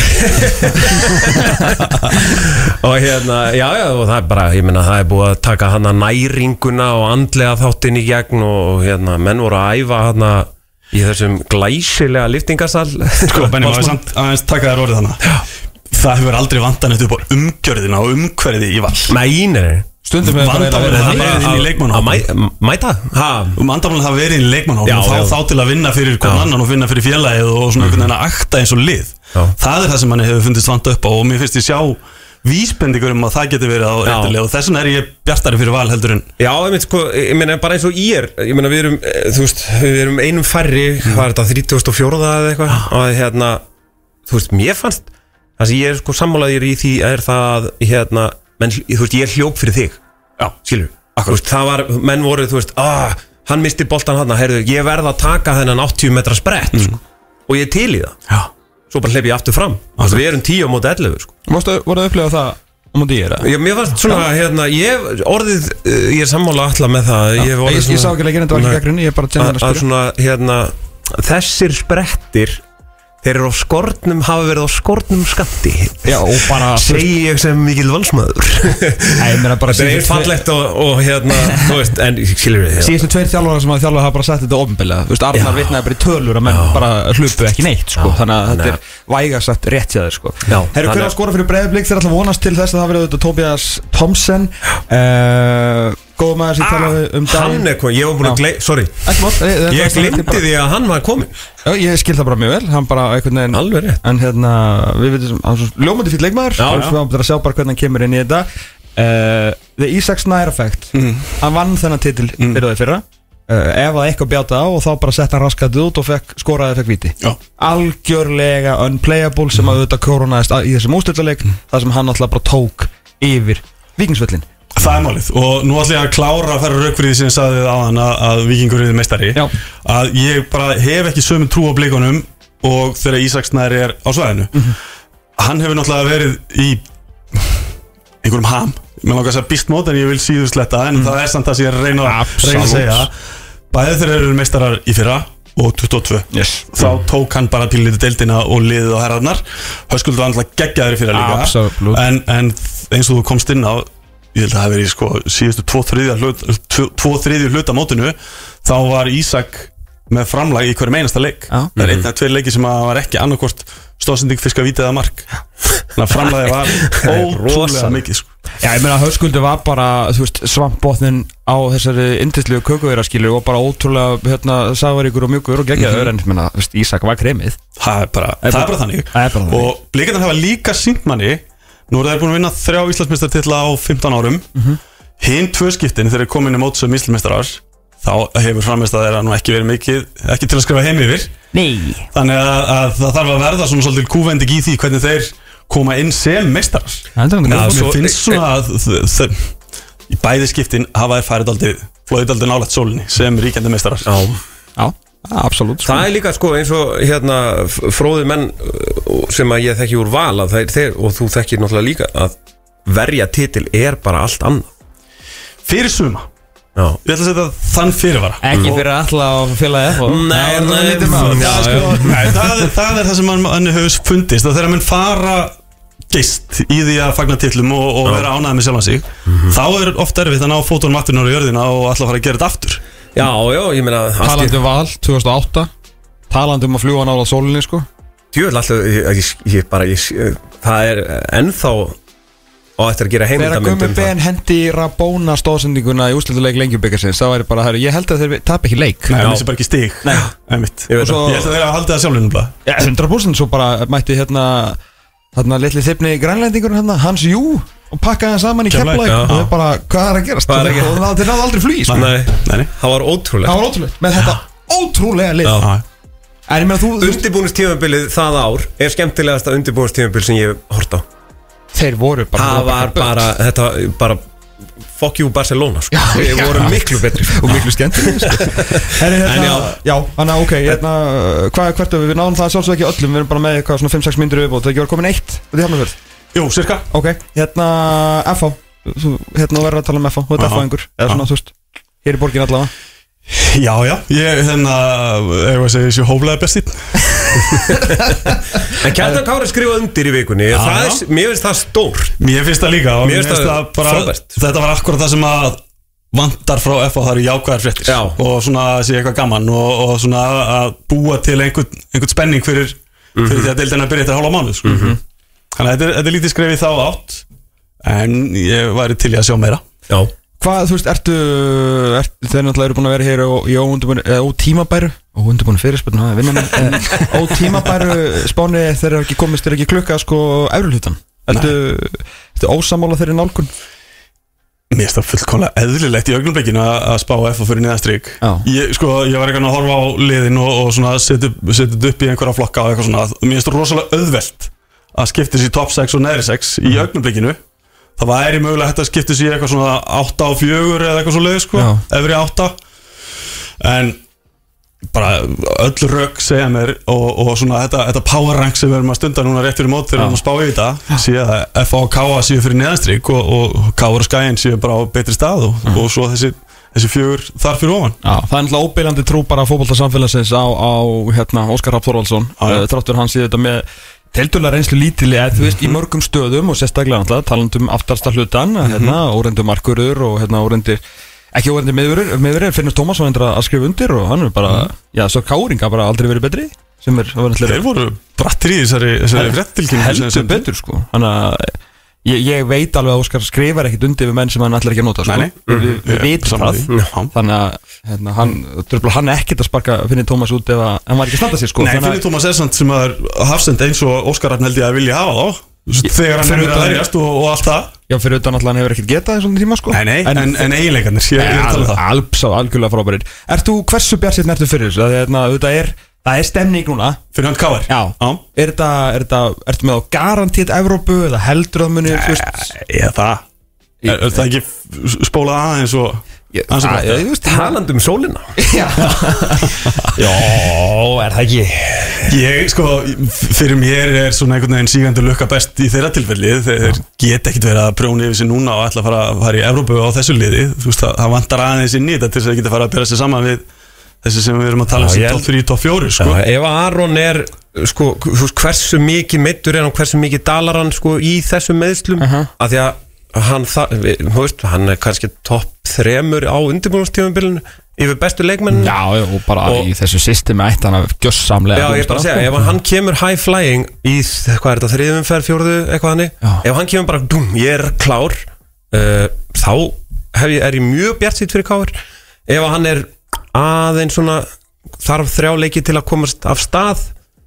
Og hérna, já, og það er bara, ég meina það er búið að taka hana næringuna og andlega þáttinn í gegn og hérna, menn voru að æfa hana í þessum glæsilega liftingasal Sko, Benni, maður samt aðeins taka þér orðið hana Það hefur aldrei vantan eftir upp á umgjörðina og umhverfið í Val Nei Stundum við vandamálið það verið inn í leikmannahópnum Mæta? Vandamálið það verið inn í leikmannahópnum þá til að vinna fyrir hvern annan og vinna fyrir félagið og svona einhvern veginn að akta eins og lið Það er það sem manni hefur fundist vanta upp á og mér finnst ég sjá vísbendingur að það geti verið á réttilega og þess vegna er ég bjartari fyrir Val heldur en Já, ég meina bara eins og ég meina við erum, þú veist, við erum einum færri hvað er þetta, 34 eða eitthvað og hérna, þú veist, mér fannst það sem ég er sko sammálaður í því er það, hérna menn, þú veist, ég hljóp fyrir þig skilur, þú veist, það var, menn voru þú veist, hann misti boltan hann heyrðu, ég verð að taka þennan 80 metra sprett sko, og ég til í það svo bara hleyp ég aftur fram við erum 10 á móti 11 sko. Voru að upplifa það á móti ég? Mér fannst svona, hérna, ég er sammála alltaf með það Ég sá ekki leikinn, þetta var ekki gagnrýni, ég er bara að svona, hérna, þessir sprettir Þeir eru á skornum, hafa verið á skornum skammti. Já, og bara segi ég sem mikil valsmaður. Ég meina bara þetta er fallegt og hérna, þú veist, en skilur við síðustu 2 þjálfarar sem að þjálfa hafa bara sett þetta opinberlega. Þú veist, Arnar vitnaði bara í tölur að menn bara hlupu ekki neitt, sko. Þannig að þetta er vægasagt rétt hjá þér, sko. Herru, hver að skora fyrir Breiðablik? Þeir ætla að vonast til þess að það verið auðvitað Tobias Thompson. Góð maður sem talaði daginn. Hann ég var búin að sorry. Ég glemdi því að hann var komin. Já, ég skil það bara mjög vel. Hann bara einhvern veginn alveg rétt. En hérna, við veitum, hann er ljómandi fýll leikmaður. Við áum að sjá bara hvernig hann kemur inn í þetta. The Isaac Snær effect. Hann vann þennan titil fyrir það fyrra. Ef að eitthvað bjáta á og þá bara sett hann raskatið út og skoraði fekk víti. Algjörlega unplayable sem að auðvitað koronaðist í þessum úrstildaleik. Það sem hann alltaf bara tók yfir Víkingsvöllin. Það er málið og nú ætlum ég að klára að fara rauk fyrir því sem ég sagði áðan að Víkingur er meistari. Að ég bara hef ekki sömu trú á Blikunum og þegar Ísak Snær er á svæðinu. Hann hefur náttúrulega verið í einhverjum ham. Mér langar að segja býstmót en ég vil síður sletta en það er samt það sem ég reyna að segja. Bæði þeir eru meistarar í fyrra og 22. Þá tók hann bara pílítið deildina og liðið á herrarnar. Höskuldur var alltaf geggjaður í fyrra líka. En eins og þú komst inn á ég held að það hafi verið sko síðustu 2/3 hluta mótinu þá var Ísak með framlag í hverjum einasta leik. Það er 1-2 leiki sem var ekki annarkvort stóðsending, fiskavítið eða mark. Þannig að framlagið var ótrúlega mikið sko. Já, ég meina Höskuldur var bara, þú veist, svampbotnin á þessari indislegu kökuveiraskilu og bara ótrúlega sagvaríkur og mjúkur og geggjaður en ég meina, þú veist, Ísak var kremið. Það er bara þannig. Og Blikarnir hafa líka sýnt manni. Nú þeir búin að vinna 3 Íslandsmeistartitla á 15 árum. Hinn 2 skiptin þegar þeir komin í mót sem Íslandsmeistarar þá hefur framist að þeirra nú ekki verið mikið ekki til að skrifa heim yfir. Nei. Þannig að það þarf að verða svona svolítið kúvending í því hvernig þeir koma inn sem meistarar. Mér finnst svona að í bæði skiptin hafa þeir flóðið aldrei nálægt sólinni sem ríkjandi meistarar. Já. Absolutt. Það er líka sko eins og fróðir menn sem að ég þekki úr Val að þeir og þú þekkir náttúrulega líka að verja titil er bara allt annað. Fyrir suma. Ég ætla að setja þann fyrirvara. Ekki fyrir alltaf að félagi F. Nei, það er það sem mann hefur fundist að þegar mann fara geist í því að fagna titlum og vera ánægð með sjálfan sig þá er oft erfitt að ná fótunum aftur náður í jörðina og alltaf fara að gera þetta aftur. Já, ég meina talandi Val 2008 talandi að fljúa nála sólinni sko. Djúvel alltaf það er ennþá á eftir að gera heimildamynd þegar Gummi Ben hendi Rabona stóðsendinguna í úrslitaleik Lengjubikarsins þá væri bara, ég held að þeir tap ekki leik. Nei, það missi bara ekki stig. Nei, ég held að þeir hafa haldið það sjálfinn. 100% svo bara mætti litli þyfni grænlendingurinn Hans Jú og pakkaði hann saman í Keflavík og það bara, hvað er að gerast? Og þeir náðu aldrei flugið sko. Nei, það var ótrúlegt með þetta ótrúlega lið. En ég meina þú undirbúningstímabilið það ár er skemmtilegasta undirbúningstímabil sem ég horfði á. Þeir voru bara það var þetta bara fuck you Barcelona sko. Við vorum miklu betri og miklu skemmtilegri sko. Já, þannig að ok hvert við náðum það sjálfsög ekki öllum við erum bara með eitthvað svona 5-6 myndir upp og það ekki voru komin 1 þetta er hafnafjörð. Jú, cirka. Ok, FH þú verður að tala um FH, þú ert FH-ingur eða svona, þú veist, hér í borgin allavega. Já, ég sé hóflega bestinn. En Kjartan Kári skrifaði undir í vikunni mér finnst það stórt. Mér finnst það líka og mér finnst það bara þetta var akkurat það sem að vantar frá FH, það eru jákvæðar fréttir og svona sé eitthvað gaman og svona að búa til einhvern spenning fyrir því að deildina byrja eftir hálfa mánuð sko. Þannig að þetta er lítið skrefið þá átt en ég væri til í að sjá meira. Já. Hvað, þú veist, þeir náttúrulega eru búin að vera hér í ótímabæru óundirbúinu fyrirspurnu ótímabæru spáni þeir eru ekki komist, þeir eru ekki klukka sko efrihlutan. Ertu ósammála þeirri nálgun? Mér finnst það fullkomlega eðlilegt í augnablikinu að spá FH fyrir neðastrik. Ég var eitthvað að horfa á liðin og svona setja upp í einhverja flokka og eitthvað svona. Mér finnst það rosalega auðvelt að skipta sér í top 6 og neðri 6 í augnablikinu. Það væri mögulega hægt að skipta sér í eitthvað svona 8-4 eða eitthvað svo leið sko, efri 8. En bara öll rök segja mér og svona þetta power rank sem við erum að stunda núna rétt fyrir mót þegar við erum að spá í þetta sé að FH og KA séu fyrir neðanstrik og KA og Skæin séu bara á betri stað og svo þessi þessi 4 þar fyrir ofan. Já, það er náttúrulega óbeilandi trú bara fótboltasamfélagsins á Óskar Hrafn Þorvaldsson, þráttur hann síður þetta með tiltölulega reynslu lítili þú veist, í mörgum stöðum og sérstaklega náttúrulega talandum aftarsta hlutan, óreyndu markurur og ekki óreyndu miðurur, Finnur Tómas var að skrifa undir og hann bara, svo káringa bara aldrei verið betri sem þeir voru brattir í þessari fréttilkynningu heldur betur sko, þannig að ég veit alveg að Óskar skrifar ekkit undir við menn sem hann ætlar ekki að nota sko. Við vitum það þannig að hann ekkert að sparka Finnur Tómas út ef hann var ekki að standa sér sko. Nei, Finnur Tómas samt sem að hafsend eins og Óskar held ég að vilja hafa þá þegar hann hefur að verjast og allt það. Já, fyrir utan alltaf hann hefur ekkert getað í svona tíma sko. Nei, en eiginleikarnir ég tala það. Algjörlega frábærir. Hversu bjartsýnn ertu fyrir þessu? Það er stemning núna fyrir hann KR. Já. Ertu með á garantíð Evrópu eða heldur það muni það er það ekki spólað aðeins og talandi sólina. Já, er það ekki? Ég fyrir mér er svona einhvern veginn sígandi lukka best í þeirra tilfelli. Þeir geta ekkert verið að prjóna yfir sig núna og ætla að fara í Evrópu á þessu liði. Þú veist, það vantar aðeins inn í þetta til þess að geta fara að bera sig saman við þessi sem við erum að tala sem top 3, top 4 sko. Ef Aron er sko, hversu mikið meiddur og hversu mikið dalar hann sko, í þessum meðslum af því að hann er kannski top 3 á undirbúningstímabilinu yfir bestu leikmenn. Já, og bara í þessu systemi ætti hann að gjössamlega. Já, ég bara að segja, ef hann kemur high flying í, hvað er þetta, 3. umferð, 4. eitthvað hannig, ef hann kemur bara, ég er klár þá er ég mjög bjartsýnn fyrir KR. Ef hann er aðeins svona þarf 3 leiki til að komast af stað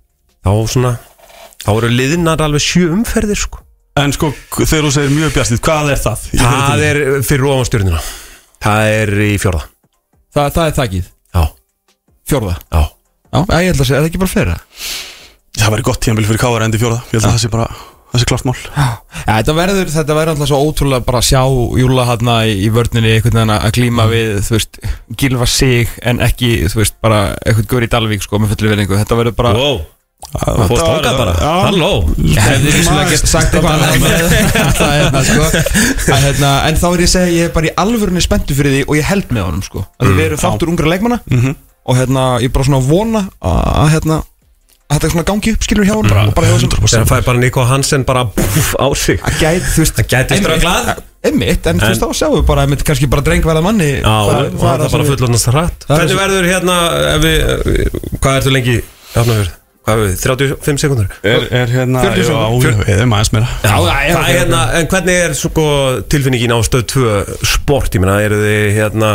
þá eru liðnar alveg 7 umferðir sko. En sko, þegar þú segir mjög bjartsýnn, hvað er það? Það er fyrir ofan Stjörnuna. Það er í 4. Það er þakkið? Já. 4? Já, ég held að segja, er það ekki bara fyrir það? Það væri gott tímabil fyrir KR endi 4. Ég held að það sé bara þessi klart mál. Já, þetta verður alltaf svo ótrúlega bara að sjá Júlla hérna í vörninni einhvern veginn að glíma við, þú veist, Gylfa sig en ekki, þú veist, bara eitthvað gaur í Dalvík sko með fullu verðingu. Þetta verður bara fórst ákað bara. Halló. Ég hefði vissulega gett sagt eitthvað sko. En þá er ég að segja, ég er bara í alvörunni spenntur fyrir því og ég held með honum sko. Við erum þáttur ungra leikmanna og ég bara svona vona að þetta er svona gangi upp, skilur hjá hún og bara hefur sem það fær bara Nico Hansen bara á sig. Það gæti ströglað einmitt, en þú veist þá sjáum við bara kannski bara dreng verða manni. Já, og það er bara fullorðnast hratt. Hvernig verður hérna hvað ertu lengi Hafnarfjörð? Hvað hefur við, 35 sekúndur? Er hérna, við erum aðeins meira. Já, það er hérna, en hvernig er sko tilfinningin á stöð 2 sport? Ég meina, eru þið hérna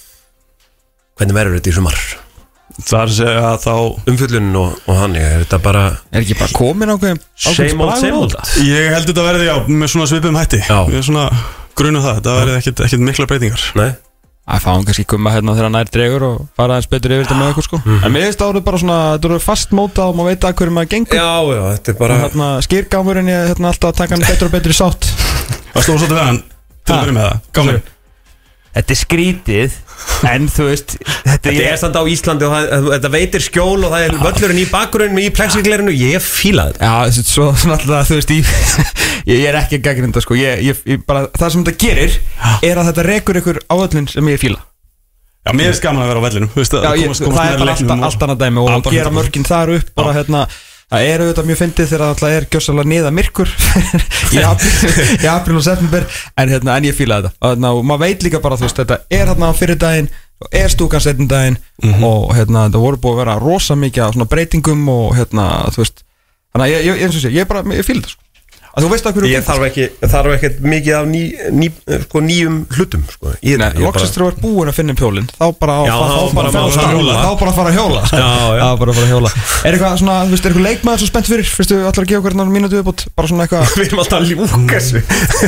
hvernig verður þetta í sumar? Það er að segja að þá umfjöllunin og hann, er þetta bara ekki bara komin ákveðum same old? Ég held þetta verði, með svona svipum hætti. Ég er svona grunum það, þetta verði ekkert mikla breytingar. Nei. Það fáum kannski kumma hérna þegar nær dregur og fara aðeins betur yfir þetta með eitthvað sko. En mér finnst það bara svona, þetta eru fastmótað og maður veit að hverju maður gengur. Já, þetta er bara hérna, skýrgámurinn, ég alltaf að taka hann betur og betur í sátt. Það stóð svolítið við hann til að byrja með það, gámurinn. Þetta er skrítið, en þú veist Þetta er samt á Íslandi og þetta veitir skjól og það er völlurinn í bakgrunn í plexiglerinu, ég fíla þetta. Já, svo alltaf, þú veist, ég er ekki að gagnrýna sko. Ég bara, það sem þetta gerir er að þetta rekur ykkur á völlin sem ég fíla. Já, mér er gaman að vera á vellinu. Það er bara allt annað dæmi og gera mörkin þar upp, bara hérna. Það er auðvitað mjög fyndið þegar það er gjörsalega niða myrkur í apríl og september en ég fíla þetta og maður veit líka bara, þú veist, þetta er hérna á fyrir daginn og er stúkan setjum daginn og það voru búið að vera rosa mikið á svona breytingum og þú veist, þannig að ég fíla þetta sko. Að þú veist að hverju ég þarf ekkert mikið af nýjum hlutum sko. Loksist þegar þú ert búin að finna pjólinn þá bara að fara að hjóla Er eitthvað svona, þú veist, er eitthvað leikmaður svo spennt fyrir fyrstu allar að gefa hvernig mínútu viðbútt bara svona eitthvað Við erum alltaf að ljúka þessu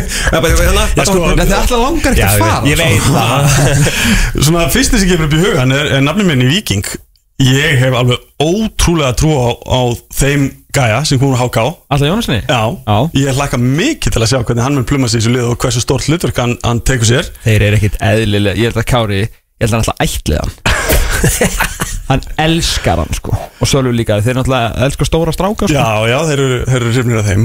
Þetta allar langar ekki að fara Ég veit það Svona fyrstu sem gefur upp í hugan er nafnum minn í Víking Ég hef alveg ótrúlega trú á þeim gæja sem hún HK Alltaf Jónassoni? Já, ég hlakka mikið til að sjá hvernig hann mun pluma sig í þessu lið og hversu stórt hlutverk hann tekur sér Þeir eru ekkit eðlilega, ég held að Kári, ég held að hann alltaf ætliða hann Hann elskar hann sko. Og Sölvi líka, þeir náttúrulega elskar stóra stráka sko. Já, þeir eru hrifnir af þeim.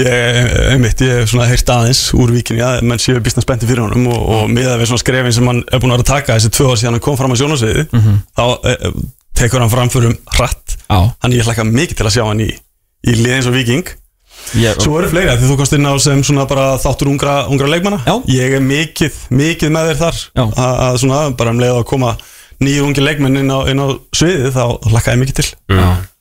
Ég svona heyrt aðeins úr Víkinni að menn séu býsna spenntir fyrir honum og miðað við svona skrefin sem hann búinn að taka þessi 2 ár síðan hann kom fram á sjónarsviði, þá tekur hann framförum hratt. Þannig ég hlakka mikið til að sjá hann í lið eins og Víking. Svo eru fleiri, því þú komst inn á sem svona bara þáttur ungra leikmanna. Ég mikið með þér þar að svona bara leið að koma nýju ungi leikmenn inn á sviðið, þá hlakka ég mikið til.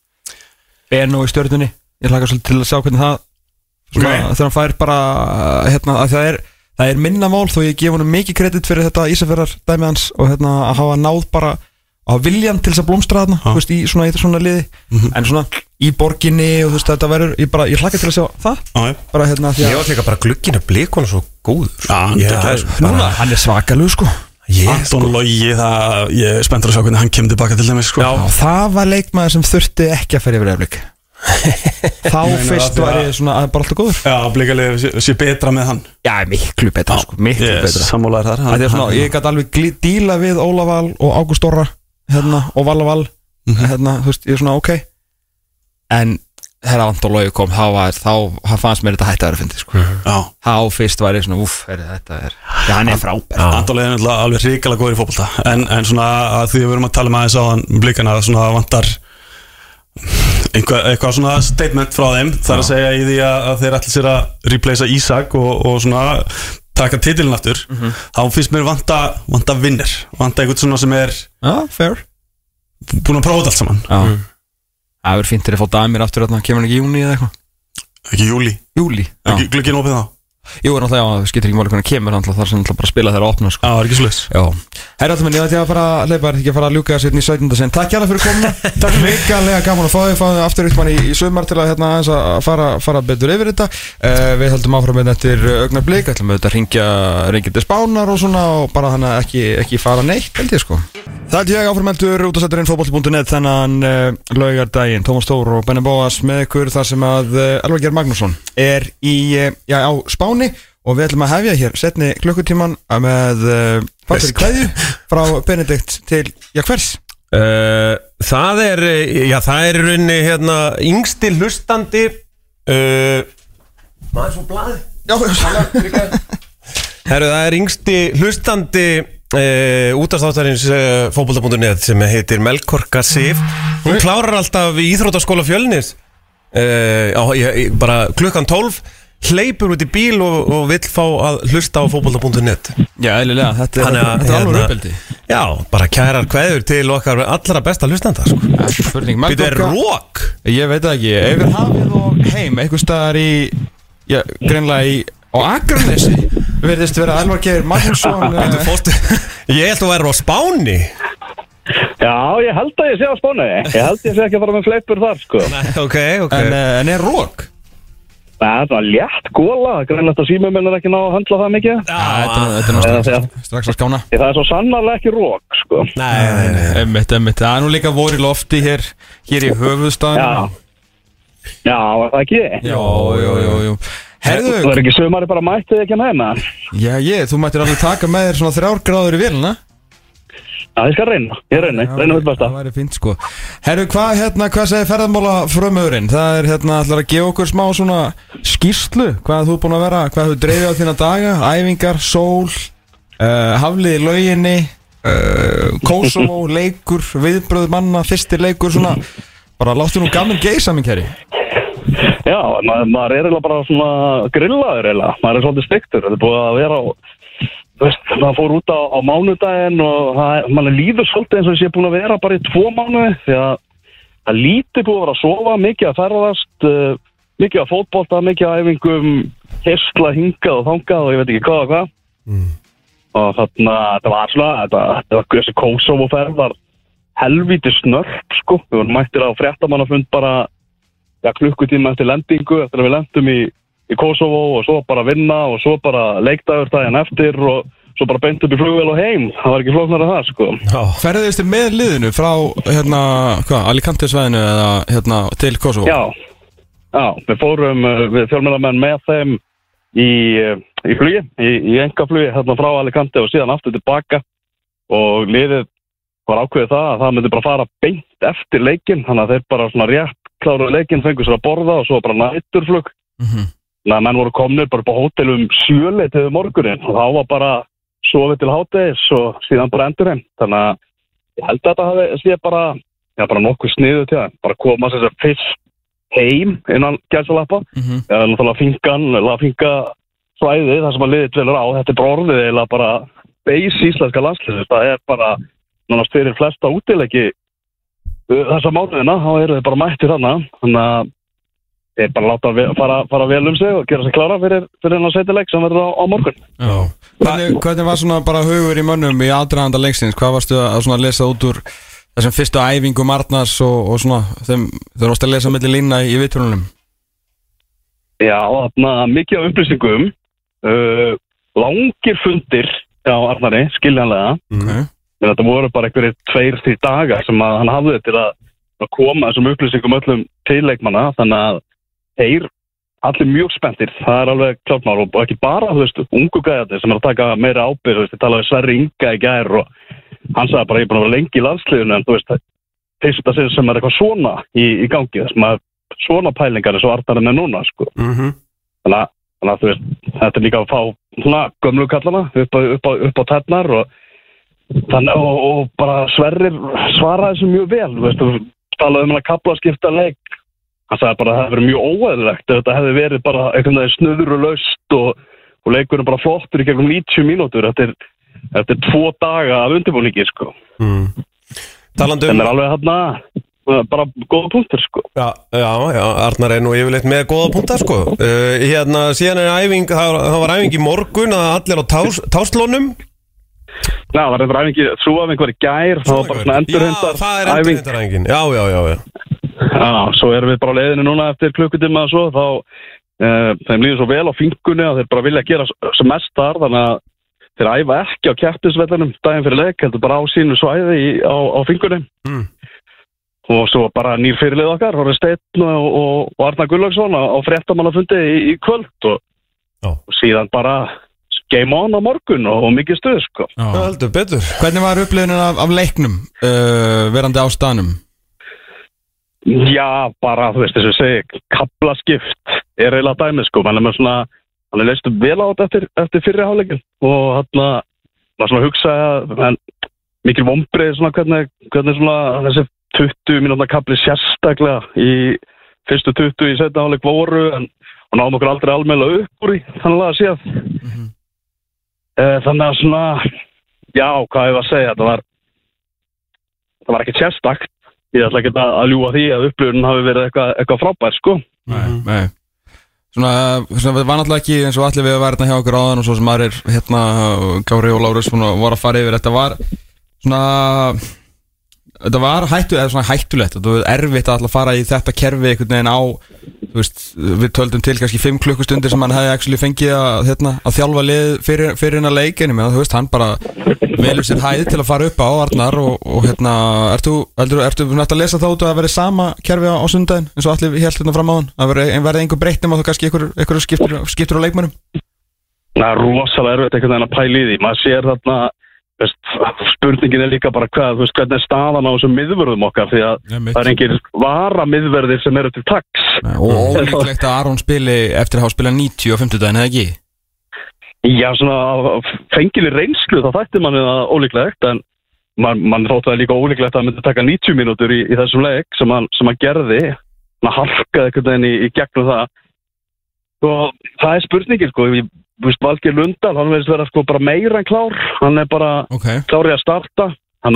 Nú í Stjörnunni, ég hlakka svolítið til að sjá hvernig það þegar hann fær bara að það er minna mál, þó ég gef honum mikið kredit fyrir þetta Ísafjarðar dæmi hans og að hafa náð bara á viljan til þess að blómstra þarna í svona liði, en svona í borginni og þetta verður, ég hlakka til að sjá það bara því ég var líka bara glugginn að Blikon svo góður hann svakalug sko. Anton Logi, ég er spenntur að sjá hvernig hann kemur tilbaka til dæmis sko. Það var leikmaður sem þurfti ekki að ferja yfir Blik þá fyrst var ég svona bara alltaf góður. Já, Blikalið sé betra með hann. Já, miklu betra sko, miklu betra. Sammálaður þar. Ég gæti alveg díla við Óla Val og Ágúst Orra og Vala Val þú veist, ég er svona ok, en þegar Anton Logi kom þá fannst mér þetta hætti að vera fyndið sko. Þá fyrst var ég svona hann frábær. Anton Logi er alveg hrikalega góður í fótbolta, en svona að því við erum að tala aðeins á hann Blikana, svona vantar eitthvað svona statement frá þeim, þar að segja í því að þeir ætla sér að replacea Ísak og svona taka titilin aftur, þá finnst mér vanta vinner, vanta eitthvað svona sem er fair, búin að prófa allt saman. Það verður fínt til að fá Damir aftur, kemur hann ekki í júni eða eitthvað? Ekki júli, ekki glugginn opið þá? Jú, náttúrulega, skiptir ekki máli hvernig kemur hann, þar sem bara spila þeirra að opna sko. Já, það er ekki svoleiðis. Herra alltaf minn, ég ætti að fara að leipa, ekki að fara að ljúka þessi í 17. sinn. Takk hjá það fyrir komuna. Takk veikalega gaman að fá þig aftur ykkur mann í sumar til að fara betur yfir þetta. Við höldum áfram með þetta eftir augnablik, ætlum við þetta að ringja til Spánar og svona og bara þannig að ekki fara neitt, held ég sko. Það er ég áframeldur út á setturinn fótbolti.net þennan laugardaginn. Tómas Þór og Benni Bóas með ykkur þar sem að Elvar Geir Magnússon er á Spáni og við ætlum að hefja hér setni klukkutíman með fartari kveðju frá Benedikt til hvers? Það er í rauninni yngsti hlustandi maður svo blaði það er yngsti hlustandi útastáttarins fótbolta.net sem heitir Melkorka Sif. Hún klárar alltaf í Íþróttaskóla Fjölnis bara klukkan 12, hleypur út í bíl og vill fá að hlusta á fótbolta.net. Já, eðlilega, þetta er alveg uppeldi. Já, bara kærar kveður til okkar allra besta hlustanda sko. Spurning, Þetta er rók. Ég veit það ekki, yfir hafið og heim einhvers staðar greinlega á Akranesi virðist vera Elvar Geir Magnússon. Ég held að vera á Spáni. Já, ég held að ég sé á Spáni. Ég held ég sé ekki að fara með fleipur þar sko. Ok. En er rók? Það var létt góla, greinlegt að símuminn er ekki ná að handla það mikið. Þetta er strax að skána. Það er svo sannarlega ekki rók sko. Nei. Einmitt. Það er nú líka vor í lofti hér í höfuðstaðinu. Já, er það ekki? Jú. Herðu, þú er ekki sumari bara mættið ekki með maður? Já, þú mættir alveg taka með þér svona 3 gráður í vélina. Já, ég skal reyna við besta. Það væri fínt sko. Herru, hvað segir ferðamála frumöðurinn? Það er ætlar að gefa okkur smá svona skýrslu, hvað þú búin að vera, hvað þú dreifið á þína daga, æfingar, sól, haflið í lauginni, Kosovo, leikur, viðbröð manna, fyrsti leikur, svona, bara láttu nú gaman geisa minn kæri. Já, maður er eiginlega bara svona grillaður eiginlega, maður er svolítið stektur, þetta er búið að vera á maður fór út á mánudaginn og maður líður svolítið eins og ég sé búin að vera bara í 2 mánuði því að það lítið búið að vera að sofa, mikið að ferðast, mikið að fótbolta, mikið að æfingum, hesla, hingað og þangað og ég veit ekki hvað. Og þarna, þetta var svona, þessi Kosovo-ferð var helvíti snörp sko, við vorum mættir á fréttamannafund bara klukkutíma eftir lendingu, eftir að við lendum í Kosovo og svo bara vinna og svo bara leikdagur daginn eftir og svo bara beint upp í flugvél og heim. Það var ekki flóknara það sko. Ferðist þið með liðinu frá Alicante svæðinu eða til Kosovo? Já, við fórum við fjölmiðlamenn með þeim í flugi, í einkaflugi frá Alicante og síðan aftur tilbaka og liðið var ákveðið það myndi bara fara beint eftir leikinn, þannig að þeir bara svona rétt kláruðu leikinn, fengu sér að borða og svo bara næturflug. Þannig að menn voru komnir bara upp á hótelum 7:00 morguninn og þá var bara sofið til hádegis og síðan bara endur heim. Þannig að ég held að þetta hafi sé bara nokkuð sniðugt til það. Bara koma þess að fyrst heim innan gæsalappa. Eða náttúrulega finka svæðið þar sem að liðið dvelur á. Þetta bara orðið eða bara base íslenska landsliðs. Það bara nánast fyrir flesta útileiki þessa mánuðina, þá eru þeir bara mættir þarna. Þannig að þeir bara láta fara vel sig og gera sig klára fyrir hennar setjuleik sem verður á morgun. Já. Hvernig var svona bara hugur í mönnum í aðdraganda leiksins? Hvað varstu að svona lesa út úr þessum fyrstu æfingum Arnars og svona þegar varstu að lesa milli lína í viðtölunum? Já, þarna mikið af upplýsingum, langir fundir á Arnari, skiljanlega. En þetta voru bara einhverjir 2-3 dagar sem að hann hafði til að koma þessum upplýsingum öllum til leikmanna, þannig að þeir allir mjög spenntir, það alveg klart mál og ekki bara, ungu gæjarnir sem að taka meira ábyrgð, ég talaði Sverri Inga í gær og hann sagði bara ég er búin að vera lengi í landsliðinu en fyrsta sinn sem eitthvað svona í gangi, þess að svona pælingar eins og Arnar með núna, sko. Þannig að þetta líka að fá svona gömlu kallana upp á tærnar og bara Sverrir svaraði þessu mjög vel, talaði að kaflaskipta leik. Hann sagði bara að það hefði verið mjög óeðlilegt ef þetta hefði verið bara einhvern veginn snurðulaust og leikurinn bara flottur í gegnum 90 mínútur eftir 2 daga af undirbúningi, sko. Talandi Það alveg bara góða punktur, sko. Já, Arnar nú yfirleitt með góða punktar, sko. Síðan æfing, það var æfing í morgun að allir á táslónum. Já, það var eitthvað æfingi, trúafing var í gær, það var bara svona endurhendar. Já, það er endurhendaræfingin, já. Já, svo erum við bara á leiðinu núna eftir klukkutíma og svo, þeim líður svo vel á fingunni að þeir bara vilja gera sem mest þar, þannig að þeir æfa ekki á keppnisvellinum daginn fyrir leik, heldur bara á sínu svæði á fingunni. Og svo bara nýr fyrirlið okkar, Orri Steinn og Arnar Gunnlaugsson á fréttamannafundi í kvöld og síðan bara game on á morgun og mikið stuð, sko. Já, heldur betur. Hvernig var upplifunin af leiknum, verandi á staðnum? Já, bara, þess að segja, kaflaskipt er eiginlega dæmið, sko. Hann leist vel á þetta eftir fyrri hálfleikin og hann var svona að hugsa mikil vonbrigði svona hvernig svona þessi 20 mínútna kafli sérstaklega í fyrstu 20 í seinni hálfleik voru og náðum okkur aldrei almennilega upp úr í þannig að séð. Þannig að svona, já, hvað ég var að segja, það var ekki sérstakt. Ég ætla ekki að ljúga því að upplifunin hafi verið eitthvað frábær, sko. Nei. Svona, það var náttúrulega ekki eins og allir við að vera hjá okkur áðan og svo sem aðrir, Gári og Lárus voru að fara yfir. Þetta var hættulegt, þetta var erfitt að fara í þetta kerfi einhvern veginn á, við töldum til kannski 5 klukkustundir sem hann hefði actually fengið að þjálfa lið fyrir hennar leikinu, menn hann bara velur sér hæð til að fara upp á Arnar og ertu nætt að lesa þá út að verði sama kerfi á sundaginn eins og allir hélt fram á hann, að verði einhver breytnum og þá kannski einhver skiptur á leikmönnum? Það er rosalega erfitt einhvern veginn að pæla í því, maður sér þarna spurningin er líka bara hvernig er staðan á þessum miðvörðum okkar því að það er engir varamiðverðir sem eru til taks og ólíklegt að Aron spili eftir að hafa spilað 90 á 50 daginn, eða ekki? Já, svona fenginni reynslu þá þætti manni það ólíklegt en mann þótt það líka ólíklegt að hann myndi taka 90 mínútur í þessum leik sem hann gerði, hann harkaði einhvern veginn í gegnum það og það er spurningin, sko. Valgeir Lundal, hann verðist vera sko bara meira en klár, hann er bara klárið að starta, hann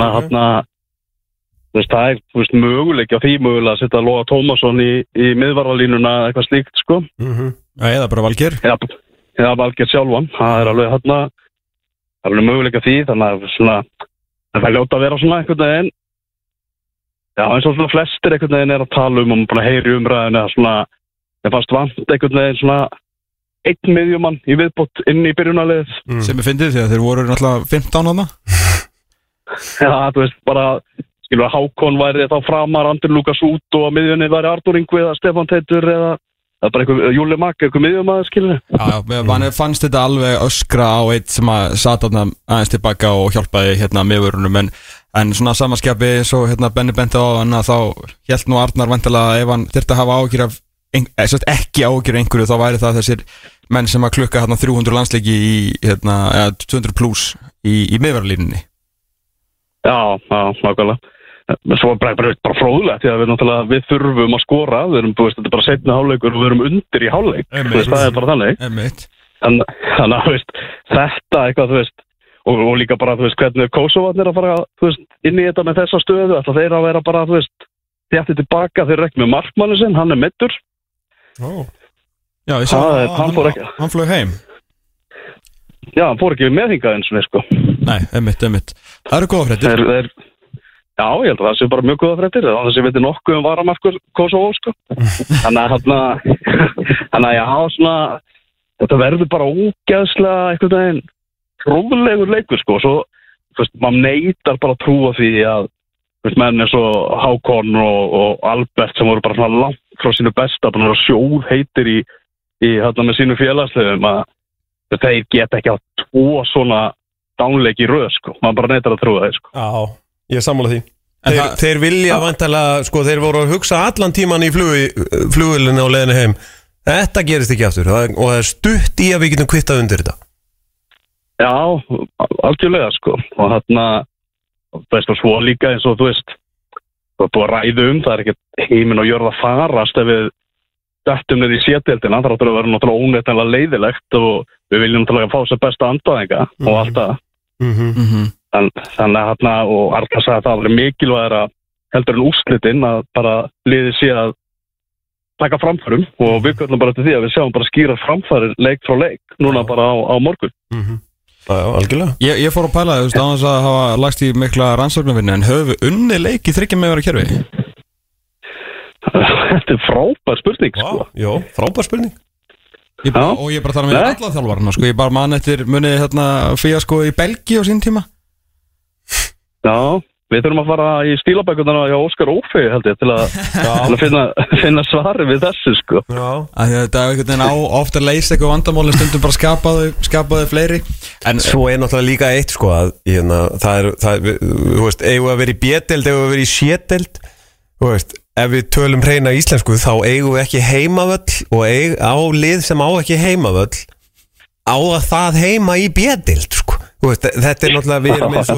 það er möguleik á því mögulega að setja Lóa Tómasson í miðvarðalínuna eitthvað slíkt, sko. Eða bara Valgeir? Eða Valgeir sjálfan, það er alveg möguleik á því, þannig að svona, það er ljóta að vera svona einhvern veginn, já eins og svona flestir einhvern veginn er að tala og bara heyri umræðinu að svona, það fannst vant einhvern veginn svona, einn miðjumann í viðbót inn í byrjunarlið sem ég fyndið því að þeir voru náttúrulega 15 hana. Já, bara skilur að Hákon væri þá framar, Andri Lukas út og að miðjunni væri Artur Ingvi eða Stefán Teitur eða bara einhver Júli Magg, einhver miðjumaður, skilur. Já, mann fannst þetta alveg öskra á eitt sem að sat aðeins tilbaka og hjálpaði miðvörunum en En svona samanskapi svo Benni benti á hann að þá hélt nú Arnar vantilega ef hann þyrfti að hafa áhyggjur af ekki áhyggjur einhverju þá væri það þessir menn sem að klukka 300 landsleiki í 200 plus í miðvaralínunni. Já, nákvæmlega. Svo bara fróðlegt því að við þurfum að skora, við erum þetta er bara seinni hálfleikur og við erum undir í hálfleik. Það er bara þannig. Þannig að þetta eitthvað og líka bara hvernig Kosovarnir að fara inn í þetta með þessa stöðu, alltaf þeir að vera bara þétti tilbaka, þeir ekki með markmanni sinn, hann meiddur. Já, ég sá hann flög heim. Já, hann fór ekki með hingað eins og sko. Nei, einmitt. Það eru góða fréttir. Já, ég held að það sé bara mjög góða fréttir, þannig að ég veit nokkuð varamarkur Kosovo, sko. Þannig að já, svona, þetta verður bara ógeðslega einhvern veginn hróðlegur leikur, sko. Svo, maður neitar bara að trúa því að menn eins og Hákon og Albert sem voru bara svona langt frá sínu besta, bara sjóð heitir í með sínu félagsliðum að þeir geta ekki á 2 svona dánleiki í röð, sko. Maður bara neitar að trúa þeir, sko. Já. Ég sammála því. Þeir vilja vantarlega, sko, þeir voru að hugsa allan tíman í flugvélinu á leiðinu heim. Þetta gerist ekki aftur og það er stutt í að við getum kvittað undir þetta. Já, algjörlega, sko. Og svo líka eins og það er búið að ræða það er ekki heiminn og jörð að farast ef við dættum niður í C-deildina, það áttur að vera náttúrulega óneitanlega leiðilegt og við viljum náttúrulega fá sér besta andvæðinga og allt það. Þannig að og Arnar sagði að það var mikilvægara heldur en úrslitin að bara liðið sé að taka framfærum og við köllum bara til því að við sjáum bara skýra framfærir leik frá leik núna bara á morgun. Já, algjörlega. Ég fór að pæla á þess að hafa lagst í mikla rannsóknarvinnu en höfum við unnið leik í 3 meðvara kerfi? Þetta er frábær spurning, sko. Já, frábær spurning. Og ég bara þarf með alla þjálfarna, sko. Ég bara man eftir munið fíasko í Belgíu á sín tíma. Já, við þurfum að fara í stílabækundana hjá Óskar Ófei, held ég, til að finna svari við þessu, sko. Já. Þetta er einhvern veginn ofta að leysa eitthvað vandamál en stundum bara skapaðu fleiri. En svo er náttúrulega líka eitt, sko, að þú veist, eigum að vera í B-deild, eigum að vera í C-deild, þú veist, ef við tölum hreina íslensku, þá eigum við ekki heimavöll og á lið sem á ekki heimavöll, á að það heima í B-deild, sko. Þú veist, þetta er náttúrulega,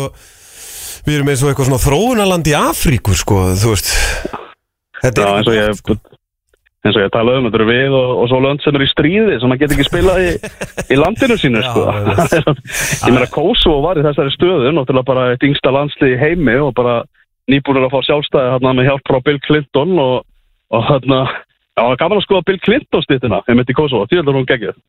við erum eins og eitthvað svona þróunarland í Afríku, sko, þú veist. Þetta er eins og ég tala þetta eru við og svo lönd sem eru í stríði sem maður getur ekki spilað í landinu sínu, sko. Ég meina, Kosovo var í þessari stöðu, náttúrulega bara eitt yngsta landslið í heimi og bara nýbúnir að fá sjálfstæði með hjálp frá Bill Clinton og gaman að skoða Bill Clinton stýttina í Kosovo, því heldur hún geggjuð.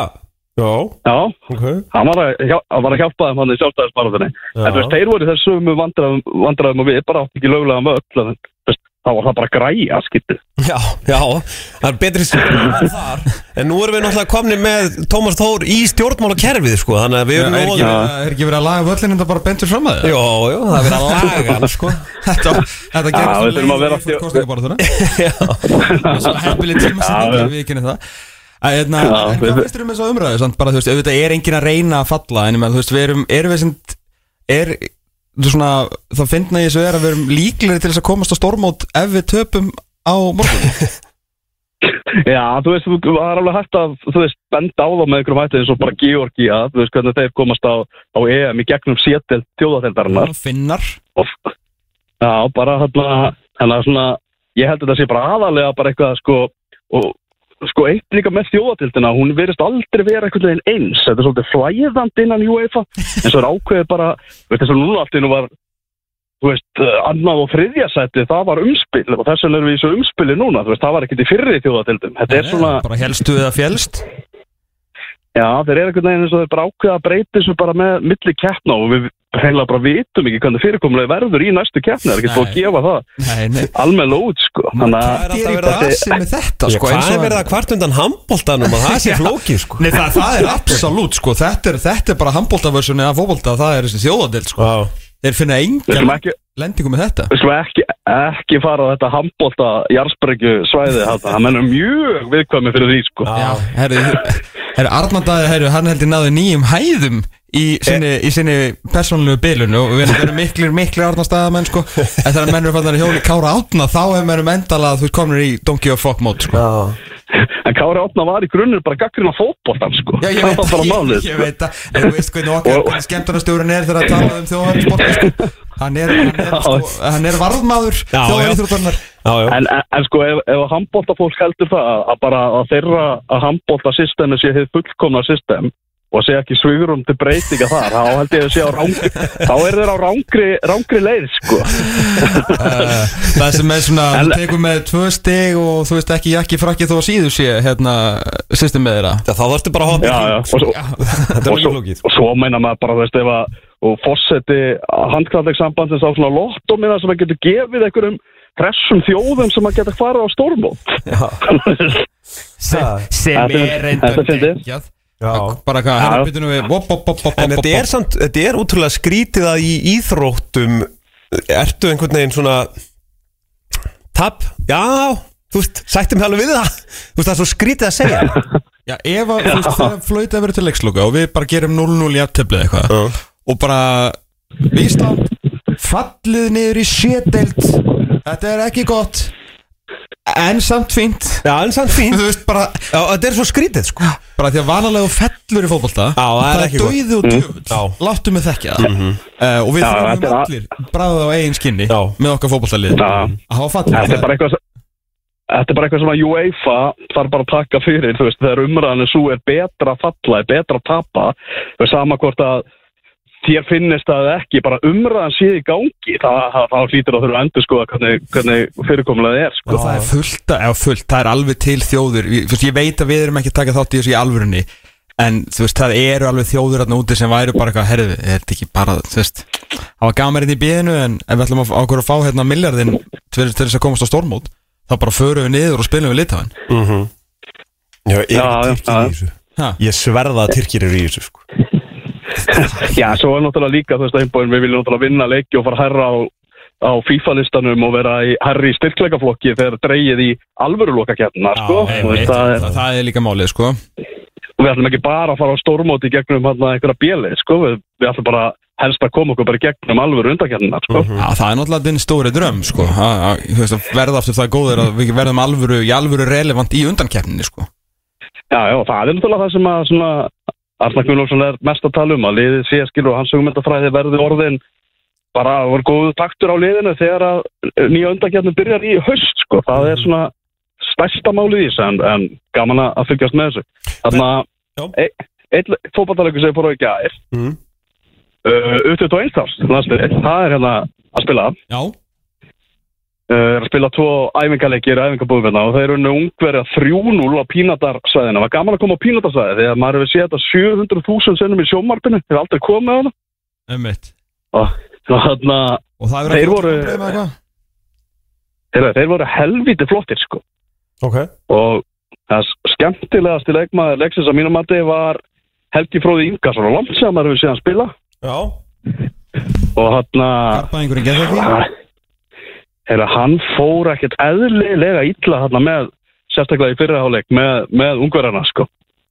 Já, okay. Hann var að hjálpa þeim hann í sjálfstæðisbaráttunni. En þeir voru þessu vandræðum og við bara átti ekki löglega með öll þá var það bara græja, skilur. Já, það er betri stjórnmál þar. En nú erum við náttúrulega komni með Tómas Þór í stjórnmálakerfið, sko. Þannig að við erum er ekki verið að laga völlin en það bara bentur fram að það? Jó, það er verið að laga hann, sko. Þetta gerist fyrir kostningabarátuna. Svo heppileg tíma sem við kynum það. En hvað finnst þér um þessa umræðu? Bara, þú veist, auðvitað er enginn að reyna að falla en þú veist, þá finna ég svo að við erum líklegri til þess að komast á stórmót ef við töpum á morgun. Já, þú veist, það er alveg hægt að benda á þá með einhverjum hætti eins og bara Georgía, þú veist hvernig þeir komast á EM í gegnum C-deild þjóðadeildarinnar. Finnar. Já, bara hérna svona, ég held að það sé bara aðalega bara eitthvað, sko, eitt líka með þjóðadeildina, hún virðist aldrei vera einhvern veginn eins. Þetta er svolítið flæðandi innan UEFA, en svo er ákveðið bara, veist þess að núna allt innu var, þú veist, annað og þriðja sæti, það var umspil og þess vegna erum við í svo umspili núna, þú veist, það var ekkert í fyrri þjóðadeildum. Þetta er svona... Bara helstu eða fjælst? Já, þeir eru einhvern veginn eins og þeir bara ákveða að breyta þessu bara með milli keppna og við hreinlega bara vitum ekki hvernig fyrirkomulegi verður í næstu keppni, það er ekki búið að gefa það almennilega út, sko. Hvað er verið að kvart undan handboltanum og það sé flókið, sko? Nei, það er absolutt, sko, þetta er bara handboltaversjoni af fótbolta, það er þessi þjóðadeild, sko. Þeir finna engan lendingu með þetta. Við slúum ekki fara á þetta handbolta jarðsprengju svæði, það mennur mjög viðkvæmi fyrir því, sko. Herru, Arnar Daði, hann heldur náðu 9 hæðum í sinni persónulegu bilun og við erum miklir Árnastaðamenn sko. En þegar menn eru fannar í hjóli Kára Árna þá hefur menn endala að þú komir í don't give a fuck mót sko. En Kári Árna var í grunnur bara gaggrinn á fótboltan sko. Já, ég veit það En þú veist hvernig okkar skemmtarnastjórinn þegar að tala þjóðarsporti sko. Hann varðmaður þjóðaríþróttarinnar En sko ef handboltafólk heldur það að bara að þeirra að handboltasystemi sé hið fullkomna system og sé ekki svigrúm til breytinga þar þá held ég að sé á þá þeir á rángri leið sko. Það sem svona þú tekur með 2 stig og þú veist ekki frakkið þó að síðu sé systemið þeirra þá þarfstu bara að hoppa og svo meina maður bara þú veist ef að og forseti handknattleikssambandsins á svona lottómiða sem að getur gefið einhverjum hressum þjóðum sem að geta farið á stórmót sem reyndar bara hvað en þetta útrúlega skrítið að í íþróttum ertu einhvern veginn svona tap, þú veist sættum alveg við það, þú veist það er svo skrítið að segja já, ef að þú veist það flauta að vera til leiksloka og við bara gerum 0-0 í jafntefli eitthvað og bara Ísland fallið niður í sédeild þetta er ekki gott en samt fínt þú veist bara þetta er svo skrítið sko bara því að vanalega fellur í fótbolta það er dauði og djöfull láttu mig þekkja og við þurfum allir bráðið á eigin skinni með okkar fótboltalið að hafa fallið Þetta er bara eitthvað sem að UEFA þarf bara að taka fyrir, þú veist, þegar umræðan svo er betra að falla, betra að tapa það er sama hvort að þér finnist það ekki, bara umræðan sé í gangi, það hlýtur að þurfa að endurskoða hvernig fyrirkomulega er sko. Og það er fullt, það er alveg til þjóður, ég veit að við erum ekki að taka þátt í þessu í alvörunni en þú veist, það eru alveg þjóður þarna úti sem væru bara eitthvað, herðu, er þetta ekki bara, þú veist það var gaman hérna í bíðinu en ef við ætlum að fá hérna milljardinn til þess að komast á stórmót þá bara förum við niður og spilum við Litháen Ég sverða að Tyrkir eru í þessu sko. Já, svo er náttúrulega líka þú veist einbúin, við viljum náttúrulega vinna leiki og fara hærra á FIFA-listanum og vera hærri í styrkleikaflokki þegar dreigið í alvörulokakeppnina sko. Það er líka málið sko. Og við ætlum ekki bara að fara á stórmóti gegnum einhverja bélið sko. Við ætlum bara helst að koma okkur bara gegnum alvöru undankeppnina sko. Það er náttúrulega þinn stóri dröm sko. Þú veist að verða aftur það góður að við verðum alvöru relevant í undankeppninni sko. Já, það er náttúrulega það sem að svona Arnar Gunnlaugsson er mest að tala að liðið sé skilur og hans hugmyndafræði verði orðin bara var góð taktur á liðinu þegar að nýja undankeppnin byrjar í haust sko. Það er svona stærsta málið í þessu en gaman að fylgjast með þessu. Þannig einn fótboltaleikur sem fór á í gær U21 árs, það er hérna að spila að spila 2 æfingaleikir æfingabúðum og þeir eru Ungverja 3-0 á Pínadarsvæðinu. Það var gaman að koma á Pínadarsvæði þegar maður hefur séð þetta 700.000 sinnum í sjónvarpinu, hefur aldrei komið á það þeir voru helvíti flottir sko. Og það skemmtilegast í leikmaður leiksins að mínum mati var Helgi Fróði Ingarsson og langt sem maður hefur séð hann spila og hann fór ekkert eðlilega illa með sérstaklega í fyrriháleik með Ungverjana sko.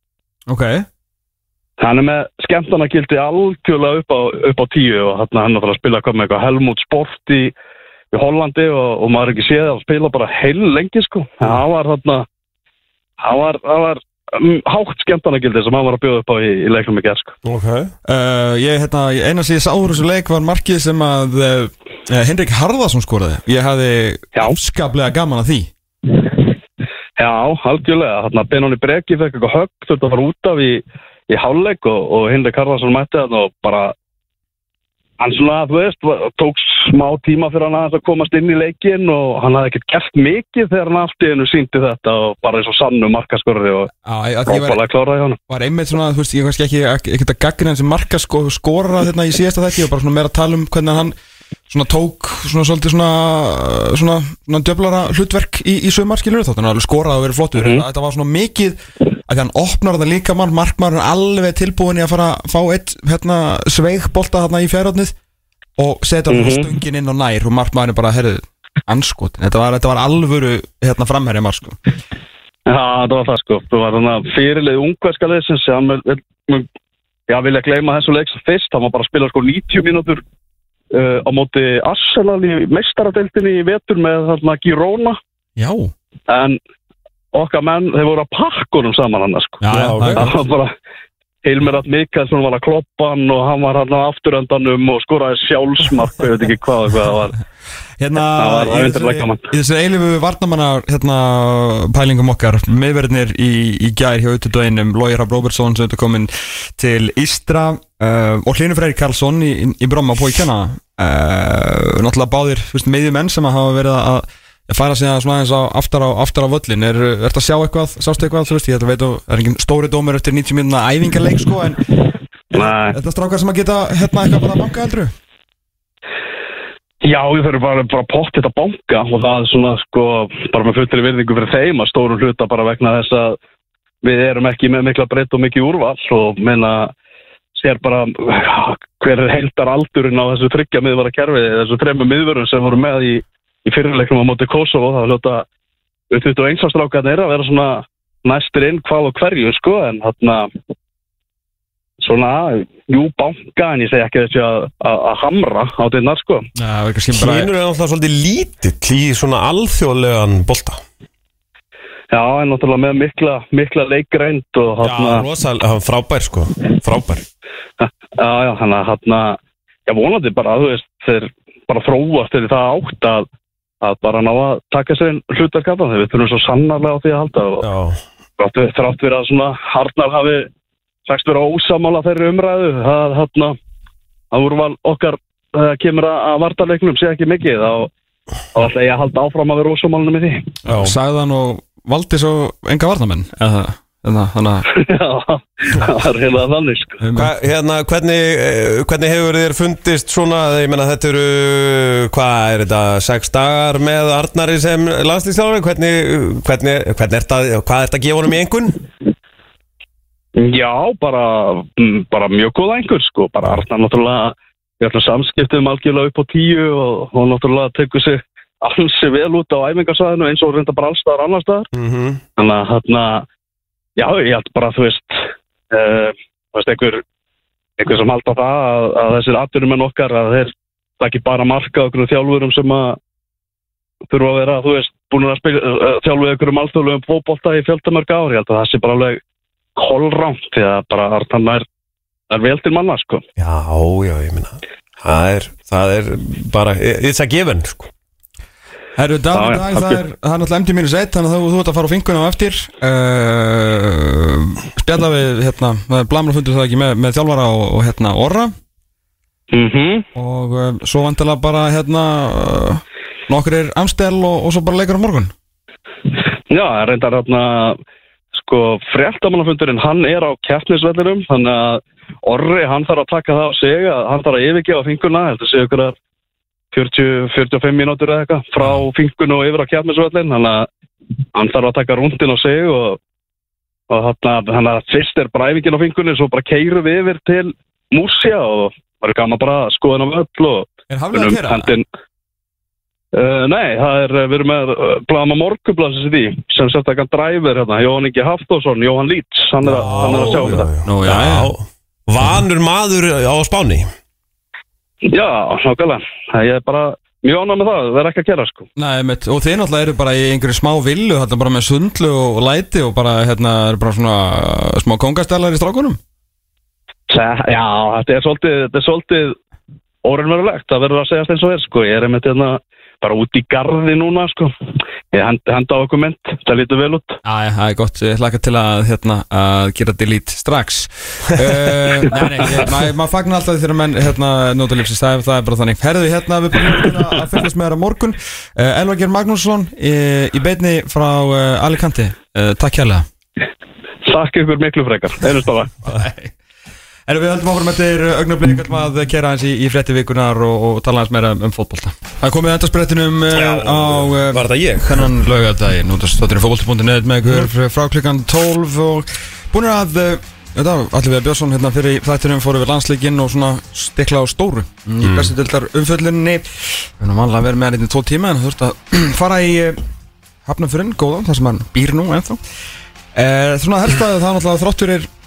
Hann er með skemmtanagildi algjörlega upp á 10 og hann að spila með eitthvað Helmut Sport í Hollandi og maður ekki séð að spila bara heil lengi sko. Það var hátt skemmtanagildi sem hann var að bjóða upp á í leiknum í gerð sko. Eina sem ég sá úr þessu leik var markið sem að Henrik Harðarsson skoraði. Ég hafði afskaplega gaman að því. Já, algjörlega. Benóni Breki fekk eitthvað högg, þurfti að fara út af í hálfleik og Henrik Harðarsson mætti þarna og bara hann svona, þú veist, tók smá tíma fyrir hann að komast inn í leikinn og hann hafði ekkert gert mikið þegar hann allt í einu sýndi þetta og bara eins og sannu markaskorri og frábælega kláraði hann. Var einmitt svona, þú veist, ég kannski ekki að gagnrýna hann sem markaskorra þetta í síðasta þætti og bara svona meira að tala hvernig hann svona tók svona svolítið svona djöflara hlutverk í sumar skilur þótt hann alveg skoraði og verið flottur. Þetta var svona mikið að því hann opnar það líka markmaðurinn alveg tilbúin í að fara að fá eitt sveigbolta þarna í fjærhornið og setja stöngin inn og nær og markmaðurinn bara anskotin. Þetta var alvöru framherja mark sko. Já, það var það sko. Það var fyrirlið ungverska liðsins hann vilja gleyma þessu leik fyrst, hann var bara að spila sko 90 mínútur á móti Arsenal í meistaradeildinni í vetur með þarna Girona. Já. En okkar menn, þeir voru að pakkunum saman hann sko. Já, það var bara Hilmir Rapp Mikaelsson var að kloppa hann og hann var hann á afturendanum og skoraði sjálfsmark, ég veit ekki hvað það var. Hérna, í þessu eilifu varnamanna pælingum okkar, meðverðinir í gær hjá Utudóinum, Logi Hrafn Róbertsson sem er komin til Ístra og Hlynur Freyr Karlsson í Bromma på Íkjana. Náttúrulega báðir meðjumenn sem hafa verið að færa sig svona aðeins aftar á völlin. Ertu að sjá eitthvað, sástu eitthvað, þú veist, ég veit það er engin stóri dómur eftir 90 mínúna æfingarleik sko, en þetta strákar sem að geta eitthvað bara að banka heldur? Já, ég þurfi bara pottið að banka og það er svona sko bara með fullri virðingu fyrir þeim að stórum hluta bara vegna þess að við erum ekki með mikla breytt og mikið úrval og menna sér bara hver heildar aldurinn á þessu tryggja miðvara kerfi, þessu 3 miðvörum sem voru með í fyrirleiknum á móti Kosovo. Það hljóta 21 strákarnir að vera svona næstir inn hvað og hverju sko, en þarna svona, banka, en ég segi ekki þessi að hamra á dynnar sko. Hlynur alltaf svolítið lítill í svona alþjóðlegan bolta. Já, en náttúrulega með mikla leikreind og hann frábær sko, frábær. Já, hann ég vonandi bara, þú veist, þeir bara þróast þegar það átt að bara ná að taka sér hlutarkatan, þegar við þurfum svo sannarlega á því að halda og þrátt fyrir að svona Arnar hafi sagst vera ósamála þeirri umræðu að úrval okkar kemur að vartarleiknum sé ekki mikið þá ætla ég að halda áfram að vera ósamálinu með því. Sagði hann og valdi svo enga varnamenn eða þannig Já, það er heila þannig sko. Hvernig hefur þér fundist svona, ég meina þetta eru hvað er þetta, 6 dagar með Arnari sem landslýsþjálfari, hvað ert að gefa honum í einhvern? Já, bara mjög góð einhver sko, bara Arnar náttúrulega við ætlum samskiptum algjörlega upp á 10 og náttúrulega tekur sig ansi vel út á æfingarsvæðinu eins og reynda bara allstaðar annar staðar. Þannig að já, ég held bara þú veist einhver sem halda það að þessir atvinnumenn okkar að þeir ekki bara marka okkur þjálfurum sem að þurfa að vera, þú veist, búin að þjálfu okkur alþjóðlegum fótbolta í fjöldamörg ár. Ég held að það sé bara alveg kolránt því að bara Arnar er vel til manna sko. Já, ég meina það er bara it's a given sko. Herru, dag, það er náttúrulega MD-1 þannig að þú ert að fara á finkunum á eftir spjalla við það er blamrafundur það ekki með þjálfara og Orra og svo vantilega bara nokkur er Amstel og svo bara leikur á morgun. Já, reyndar sko fréttamannafundurinn hann er á keppnisvellinum þannig að Orri hann þarf að taka það á sig að hann þarf að yfirgefa finguna þetta sé ykkur 40-45 mínútur eða eitthvað frá fingun og yfir á keppnisvellin þannig að hann þarf að taka rúndin á sig og hann að fyrst er bara æfingin á fingunni svo bara keyrum við yfir til Múrsja og það er gaman bara að skoða hann á völl og er haflega að keyra? Nei, við erum með Blama Morgunblaðs sem sérstakann dræfir Jóhann Ingi Hafþórsson, Jóhann Líts hann er að sjá þetta. Já, vanur maður á Spáni. Já, nákvæmlega ég er bara mjög ánægður með það er ekki að gera sko. Nei, og þið náttúrulega eru bara í einhverju smá villu þetta bara með sundlu og læti og bara eru bara svona smá kóngastælar í strákunum. Já, þetta er svolítið óraunverulegt, það verður að segjast eins og sko. Ég er einmitt bara út í garði núna sko. Ég henda á okkur mynd, það lítur vel út. Já, það er gott, ég hlakka til að gera delete strax. Nei, maður fagnar alltaf þegar menn nota lífsins, það er bara þannig. Herðu, við byrjum að fylgjast með þér á morgun. Elvar Geir Magnússon í beinni frá Alicante. Takk hérlega. Takk ykkur miklu frekar. Einhverstafa. Við höldum áfram eftir augnablik að keyra hans í frétti vikunar og tala hans meira fótbolta. Það komið endarsprettinum var það ég? Þennan laugardaginn út af stóttirinn fótbolti.net með ykkur frá klukkan 12 og búinir að Alli Viðar Björnsson fyrir þættinum fóru við landsleikinn og svona stikla á stóru í bestu deildar umfjölluninni. Við erum vanlega að vera með hann í 2 tíma en þú þurft að fara í Hafnarfjörðinn góðan þar sem hann býr nú ennþá. Svona helstaði það náttúrulega þrótturir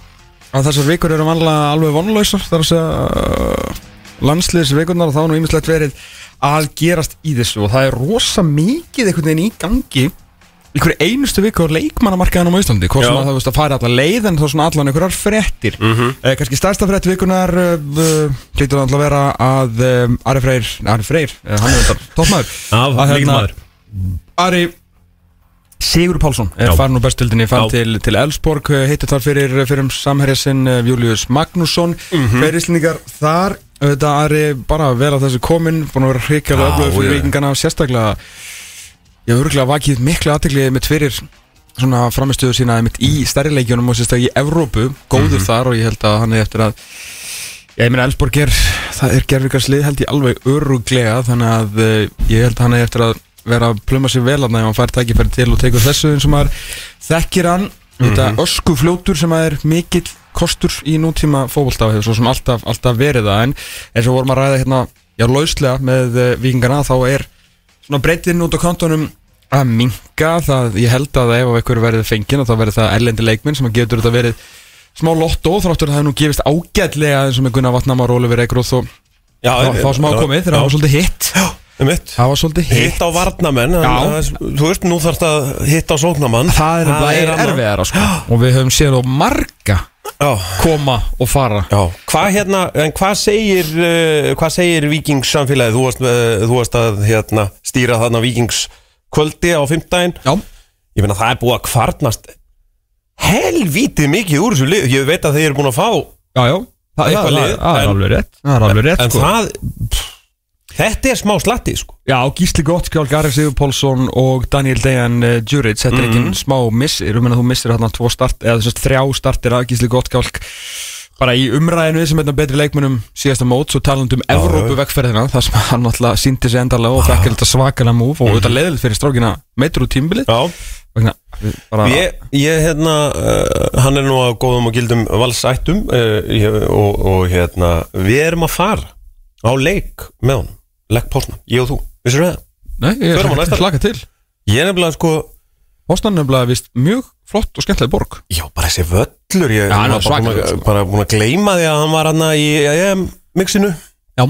að þessar vikur eru vanlega alveg vonlausar, þar að segja landsliðsvikurnar, og þá nú ýmislegt verið að gerast í þessu, og það er rosa mikið einhvern veginn í gangi í hverju einustu viku á leikmannamarkaðanum á Íslandi, hvort sem að það veist að fara allar leið, en þá svona allan einhverjar frettir. Kannski stærsta frett vikunar hlýtur það alltaf að vera að Ari Freyr, hann er þetta toppmaður, Ari Sigur Pálsson farin úr bestildinni, fann til Elfsborg, heitir þar fyrir samherja sinn Július Magnússon. Tveir Íslendingar þar, þetta Ari bara vel að þessu komin, búin að vera hrikalega öflugur fyrir Víkingana, sérstaklega ég hef örugglega vakið miklu athygli með fyrir svona framistöðu sína í stærri leikjunum og sérstaklega í Evrópu, góður þar, og ég held að hann er eftir að ég meina Elfsborg það er gerðvikarslið held ég alveg örugglega, þannig að ég held að hann er eftir að vera að pluma sér vel að hann fær tækifæri til og tekur þessu eins og maður þekkir hann. Þetta öskufljótur sem er mikill kostur í nútíma fótbolta, svo sem alltaf verið það, en eins og vorum að ræða hérna lauslega með Víkingana, þá er svona breytin út á kantonum að minnka það. Ég held að ef einhver verið fenginn, þá verið það erlendi leikminn sem að getur þetta verið smá lottó, þráttur að það nú gefist ágætlega eins og með Gunnar Vatnamar og Oliver Eikroth og þá sem ákomið þegar það var svolítið hitt. Það var svolítið hitt á varnamenn, þú veist, nú þarfst að hitta á sóknamann. Það er erfiðara sko, og við höfum séð á marga koma og fara. Hvað segir Víkings samfélagið? Þú varst að stýra þarna Víkings kvöldi á 5. daginn. Ég meina það er búið að kvarnast helvítið mikið úr þessu lið. Ég veit að þeir eru búin að fá það er alveg rétt en þetta er smá slatti sko. Já, Gísli Gottskjálk, Ari Sigur Pálsson og Daniel Dejan Djuric, þetta er ekki smá missir, þú missir hérna 2 start eða þess að 3 startir að Gísli Gottskjálk bara í umræðinu sem er betri leikmönnum síðasta mót, svo talandi Evrópu vegferðina, þar sem hann alltaf sýndi sig endarlega og fekk eitthvað svakalega múf og auðvitað leiðilegt fyrir strákina meitur úr tímbilið. Hann er nú á góðum og gildum valsættum og við erum að fara á leik með honum, Lech Poznan, ég og þú, vissir það? Nei, ég er hlaka til. Ég er nefnilega sko Poznan er nefnilega vist mjög flott og skemmtileg borg. Já, bara þessi völlur, ég var bara búin að gleyma því að hann var hann í mixinu. Já.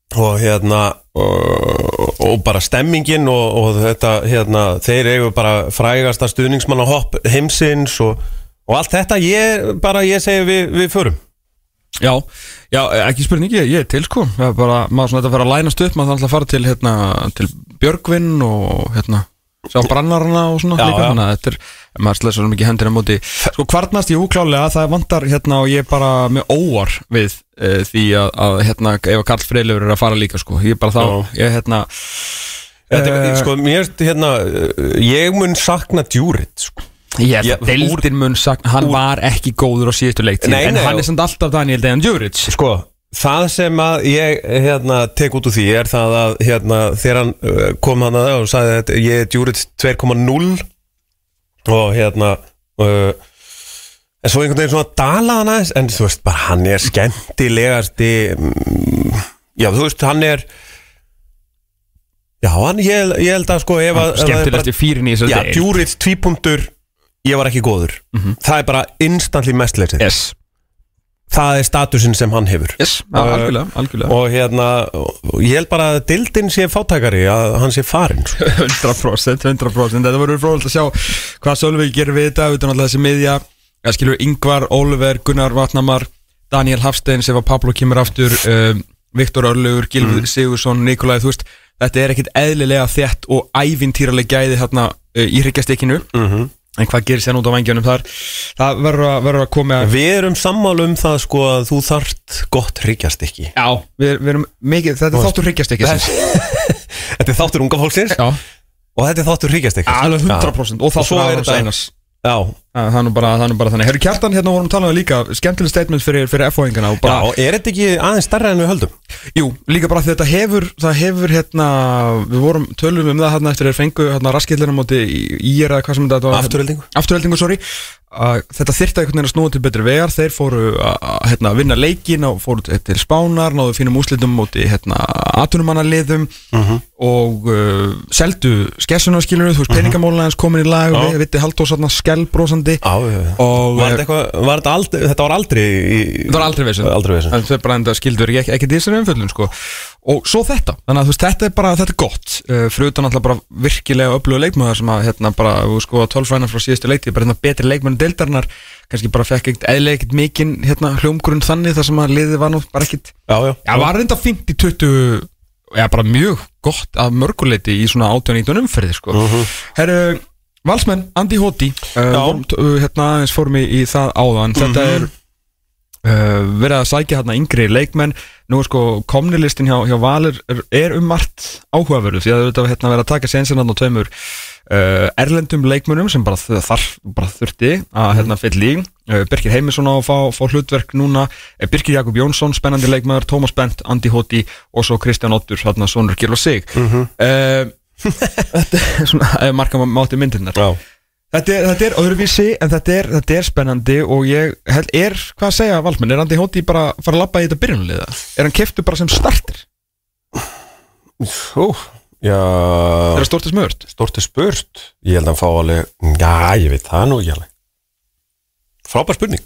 Og bara stemmingin og þetta, þeir eigu bara frægasta stuðningsmannahopp heimsins og allt þetta, ég segi við förum. Já, ekki spurning, ég er til sko. Bara, maður svona þetta fyrir að lænast upp, maður þannig að fara til Björgvin og sjá brannarana og svona líka, þannig að þetta er, maður slessar mikið hendina móti. Sko kvarnast ég úklálega, það vantar og ég bara með óvar við því að ef að Karl Freyleifur er að fara líka sko, ég bara þá, sko, ég mun sakna Djuric sko. Deildin mun sakna, hann var ekki góður á síðustu leiktíð, en hann er samt alltaf Daniel Dejan Djuric. Sko, það sem að ég tek út úr því er það að þegar hann kom hann að og sagði að ég er Djuric 2.0 og en svo einhvern veginn svona dala hann aðeins, en þú veist bara hann er skemmtilegasti þú veist hann er ég held að sko skemmtilegasti fýrin í þessu deild. Djuric 2. Ég var ekki góður. Það er bara instantly mest leysið. Það er statusinn sem hann hefur. Algjörlega. Og ég held bara að deildin sé fátækari, að hann sé farinn 100%. Þetta voru fróðilegt að sjá hvað Sölvi gerir við þetta, utan alltaf þessi miðja. Ég skilur Ingvar, Oliver, Gunnar Vatnamar, Daniel Hafstein, Eva Pablo kemur aftur, Viktor Örlugur, Gylfi Sigursson, Nikolaj, þú veist, þetta er ekkit eðlilega þétt og ævintýraleg gæði hérna í hryggjastykkinu. En hvað gerir sér út á vangjónum þar? Það verður að koma. Við erum sammála það sko að þú þarft gott hryggjastykki. Já, við erum mikið, þetta er þáttur hryggjastykki. Þetta er þáttur unga fólksins. Já. Og þetta er þáttur hryggjastykki. Alveg 100%. Og þáttur aðeins einas. Já. Það er nú bara þannig. Herru Kjartan, vorum að tala líka skemmtileg statement fyrir FH-ingana. Já, er þetta ekki aðeins stærra en við höldum? Jú, líka bara því þetta hefur við vorum tölum það eftir þeir fengu raskillina móti ír eða hvað sem þetta var. Afturheldingu, sorry. Þetta þyrfti einhvern veginn að snúa til betri vegar. Þeir fóru að vinna leikin og fóru til Spánar, náðu fínum úrslitum móti atvinnumannaliðum og seldu skessuna skilur þú veist peningamólina hans komin í lag og við viti Halldór svona skellbrósandi og þetta var aldrei vesen en þau bara enda skildur ekki þessari umfjöllun sko og svo þetta þannig að þú veist þetta er gott fyrir utan alltaf bara virkilega öfluga leikmaður sem að hérna bara sko 12 ræna frá síðustu leikti bara hérna betri leikmenn deildarinnar kannski bara fekk ekkert mikinn hérna hljómgrunn þannig þar sem að liðið var nú bara ekkert var reynda fínt í 20 bara mjög gott að mörguleiti í svona 18-19 umferði sko. Herru, Valsmenn, Andi Hóti hérna aðeins fórum í það áðan þetta er verið að sækja hérna yngri leikmenn nú sko komnilistin hjá Valur er margt áhugaverðu því að þetta hérna verið að taka sénsinn á tveimur erlendum leikmönnum sem bara þurfti að hérna fyll í Birkir Heimisson á að fá hlutverk núna Birkir Jakob Jónsson, spennandi leikmaður Tómas Bent, Andi Hóti og svo Kristján Oddur hérna sonur Gil og Sig þetta er svona marka mátti myndirnar þetta er öðruvísi en þetta er spennandi og ég hvað að segja Valsmenn, er Andi Hóti bara að fara að labba í þetta byrjunarliða? Er hann keyptur bara sem starter? Já Er það stórti smurt? Stórti spurt Ég held að hann fá alveg ég veit það nú ekki alveg Frábær spurning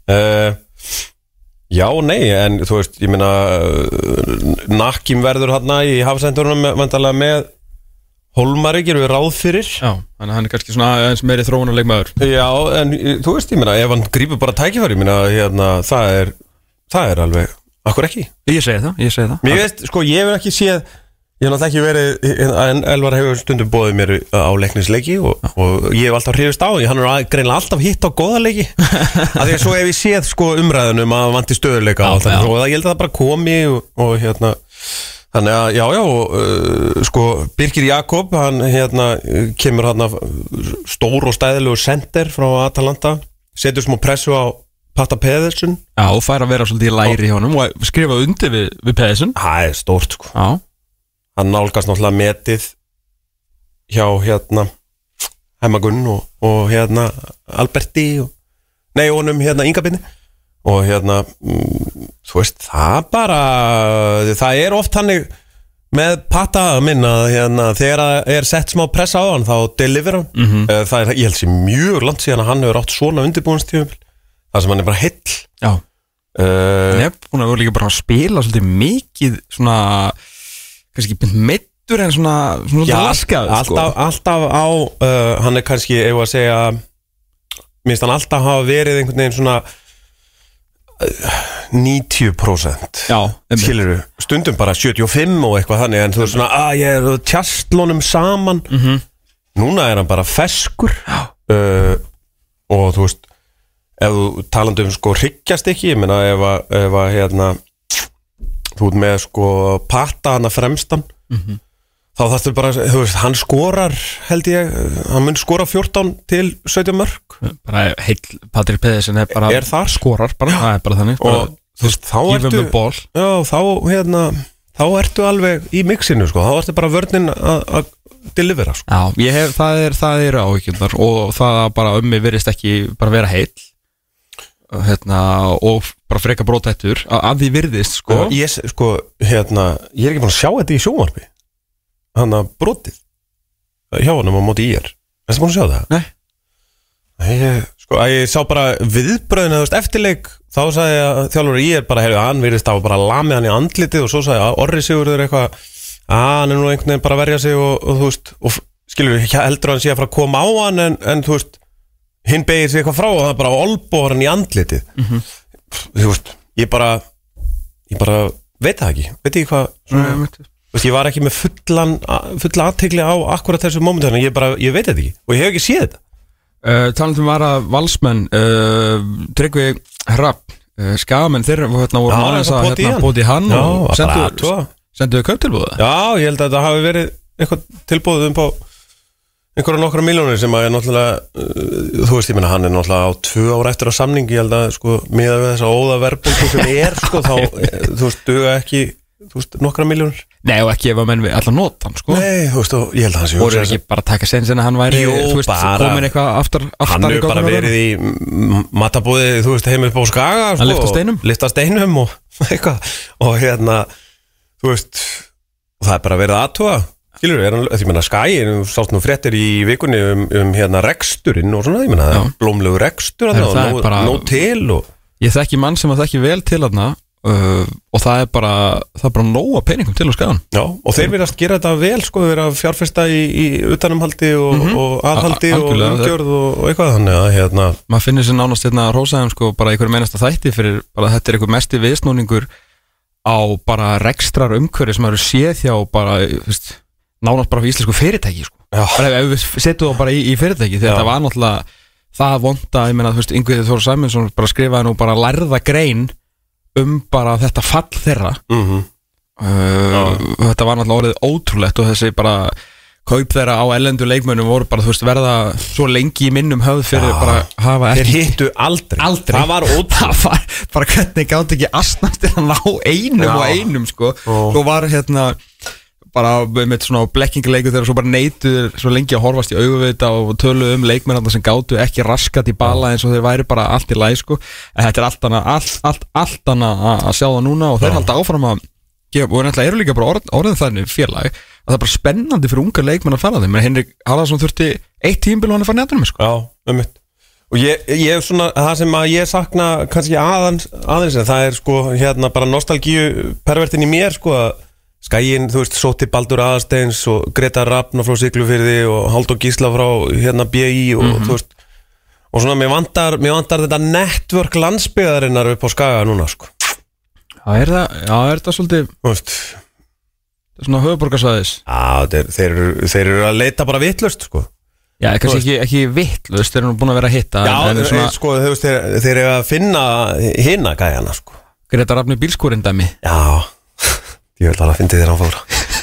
Já og nei en þú veist, ég meina Nakkim verður hérna í hafsendurunum vantarlega með Hólmari gerum við ráð fyrir Já, þannig að hann er kannski svona eins meiri þróunarleikmaður Já, en þú veist, ég meina ef hann grípur bara tækifæri, ég meina hérna, það er alveg, akkur ekki Ég segi það Mér veist, sko, ég hef ekki séð Ég hef náttúrulega ekki verið en Elvar hefur stundum boðið mér á leiknisleiki og ég hef alltaf hrifist á hann greinilega alltaf hitt á góða leiki af því að svo hef ég séð sko umræðunum að vanti stöðuleika og ég held að það bara komi og hérna þannig að já sko Birkir Jakob hann hérna kemur hérna stór og stæðilegur sender frá Atalanta setur smá pressu á Patta Pedersen Já og fær að vera svolítið í læri hjá honum og skrifa undir við Pedersen Það er stórt sko Já Hann nálgast náttúrulega metið hjá hérna Hemmagunn og hérna Alberti honum hérna Ingabinni og hérna þú veist það er oft hannig með Patta minna hérna þegar það er sett smá pressa á hann þá delivera það er ég held sér mjög langt síðan að hann hefur átt svona undirbúinstíðum það sem hann er bara heill Já Hann er búin að vera líka bara að spila svolítið mikið svona kannski meittur en svona laskað alltaf á hann er kannski ef að segja minnst hann alltaf hafa verið einhvern veginn svona 90% skilurðu, stundum bara 75 og eitthvað þannig en þú veist svona ég er tjastlónum saman núna er hann bara feskur og þú veist ef þú talandi sko hryggjast ekki ég meina ef að hérna þú ert með sko Patta hana fremstan þá þarftu bara, þú veist, hann skorar held ég, hann mun skora 14 til 17 mörg bara heill Patrik Pedersen er bara þar skorar bara, það er bara þannig og þú veist, þá ertu alveg í mixinu sko, þá ertu bara vörnin að delivera sko. Já, það er áhyggjurnar og það bara mig virðist ekki bara vera heill og bara freka brótættur að því virðist sko. Ég er ekki búin að sjá þetta í sjónvarpi hann að brótið hjá hann á móti IR erstu búin að sjá það? Nei ég sá bara viðbröðinu eftirleik þá sagði að þjálfur IR bara hann virðist að bara lamið hann í andlitið og svo sagði að Orri Sigurður eitthvað hann er nú einhvern veginn bara að verja sig og þú veist og skilur heldur hann sé að fara að koma á hann en þú veist hinn beigir sig eitthvað frá og það bara olbóður hann í andlitið þú veist, ég bara veit það ekki, veit ekki hvað ég var ekki með fulla athygli á akkurat þessu momentu ég veit þetta ekki og ég hef ekki séð þetta talandum var að Valsmenn Tryggvi Hrapp Skagamenn þeirra voru aðeins að bóti hann og senduðu kauptilbúða Já, ég held að þetta hafi verið eitthvað tilbúð på einhverja nokkra miljónir sem að er náttúrulega þú veist, ég meina hann er náttúrulega á 2 ára eftir á samning ég held að sko miðað við þessa óða verðbólgu sem sko þá þú veist, duga ekki þú veist, nokkra miljónir Nei, og ekki ef að menn við allar nota hann sko Nei, þú veist, og ég held að hann sé voru ekki bara að taka sensin að hann væri þú veist, komin eitthvað aftar hann hefur bara verið í matabóði þú veist, heim upp á Skaga sko, lyfta steinum og eitthvað og hérna þú veist, það er bara verið aðtuga Skilur, ég meina Skæin, sást nú fréttir í vikunni hérna reksturinn og svona, ég meina blómlegu rekstur og nóg til og... Ég þekki mann sem að þekki vel til þarna og það er bara nóga peningum til á Skagan. Já, og þeir verðast gera þetta vel, sko, þeir verða að fjárfesta í utanumhaldi og aðhaldi og umgjörð og eitthvað, þannig að hérna... Maður finnir sér nánast hérna rósaðum, sko, bara einhverjum einasta þætti fyrir, bara þetta er einhver mesti viðsnúningur á bara rekstrar umhverfi sem eru séð hjá bara, nánast bara fyrir íslensku fyrirtæki, sko. Bara ef við setjum það bara í fyrirtæki, því að það var náttúrulega það vonda, ég meina, Ingvi Þór Sæmundsson bara skrifaði nú bara lærða grein bara þetta fall þeirra þetta var náttúrulega orðið ótrúlegt og þessi bara kaup þeirra á erlendu leikmönnum voru bara, verða svo lengi í minnum höfð fyrir bara hafa ekki... Þeir hittu aldrei. Það var ótrúlegt. Það var bara hvernig gátt ekki asnast til að ná einum, sko. Svo var hérna bara með svona blekkingaleiku þegar svo bara neituður svo lengi að horfast í augu og töluðu leikmenn sem gátu ekki raskat í bala eins og þeir væri bara allt í lagi, sko. En þetta er allt annað að sjá það núna og þeir halda áfram að og náttúrulega eru líka bara orðin þannig félag að það er bara spennandi fyrir unga leikmenn að fara þeim, menn Henrik Haraldsson þurfti 1 tímabil og hann að fara neðanum, sko. Já, og ég svona, það sem að ég sakna kannski aðeins það er, sko, hérna bara nostalgíu pervertin í mér, sko, að Skæin, sótti Baldur Aðarsteins og Greta Rafn frá Siglufirði og Halldór Gísla frá hérna BI og og svona, mér vantar þetta network landsbyggðarinnar upp á Skaga núna, sko. Er það svolítið svona höfuðborgarsvæðis? Já, þeir eru að leita bara vitlaust, sko. Já, kannski ekki vitlaust, þeir eru búin að vera að hitta. Já, sko, þeir eru að finna hina gæjana, sko. Greta Rafn bílskúrin dæmi. Já, ég vil alveg að finna þér á fóra.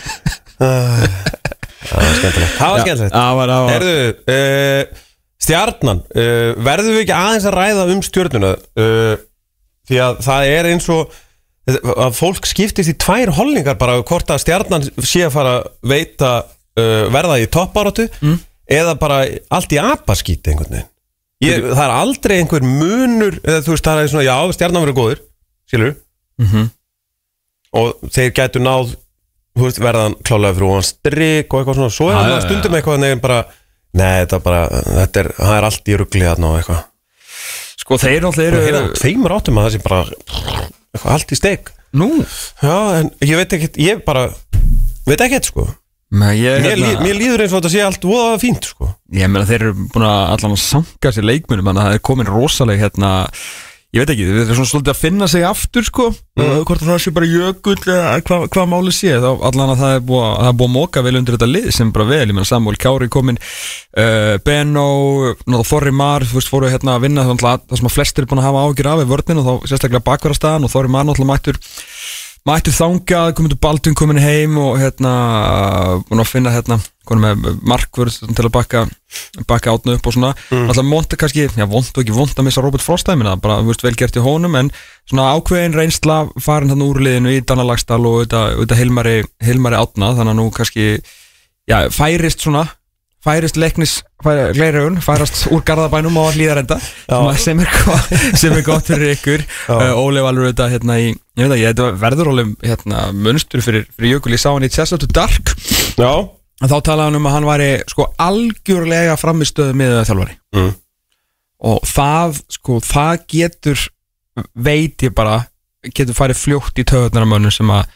Það var skemmtilegt. Herðu, Stjarnan, verðum við ekki aðeins að ræða Stjörnuna, því að það er eins og að fólk skiptist í 2 holningar bara hvort að Stjarnan sé að fara að veita verða í toppbaráttu eða bara allt í apaskít einhvern veginn. Það er aldrei einhver munur, eða það er svona, já, Stjarnan verður góður, skilur og þeir gætu náð verðan klálega fyrir ofan strik og eitthvað svona, svo er það stundum eitthvað neginn bara, nei, það er allt í rugli þarna og eitthvað. Sko, þeir náttúrulega eru 2 áttum að það sé bara eitthvað allt í steik. Nú? Já, en ég veit ekkert, ég bara veit ekkert, sko. Mér líður eins og þetta sé allt voða fínt, sko. Ég meina, þeir eru búin að allan að sanga sér leikmunum, þannig að það er komin rosaleg hérna, ég veit ekki, þeir eru svona svolítið að finna sig aftur, sko, hvort það sé bara jökull eða hvað máli sé, þá allan að það er búið að móka vel undir þetta lið sem bara vel, ég meina Samuel Kári kominn, Benno, Þorri Mar, fóru hérna að vinna það sem að flestir er búin að hafa áhyggjur af í vörnin og þá sérstaklega bakverðarstaðan og Þorri Mar náttúrulega mættur þangað, komindu Baldvin komin heim og hérna búin að finna hérna með markvörð til að bakka átna upp og svona alltaf monta kannski, já vond og ekki vond að missa Robert Frost bara vel gert í honum en svona ákveðin reynsla farin þarna úr liðinu í Danna Lagsdal og auðvitað Hilmari Átna þannig að nú kannski, já, færist leiknisgleiraugun færast úr Garðabænum á Hlíðarenda sem er gott fyrir ykkur Ólef alveg þetta hérna í ég veit ekki, þetta verður alveg hérna munstur fyrir Jökul, ég sá hann í Chess After Dark þá talaði hann að hann væri sko algjörlega framistöðu með þjálfari og það getur veit ég bara getur farið fljótt í töðunar mönnum sem að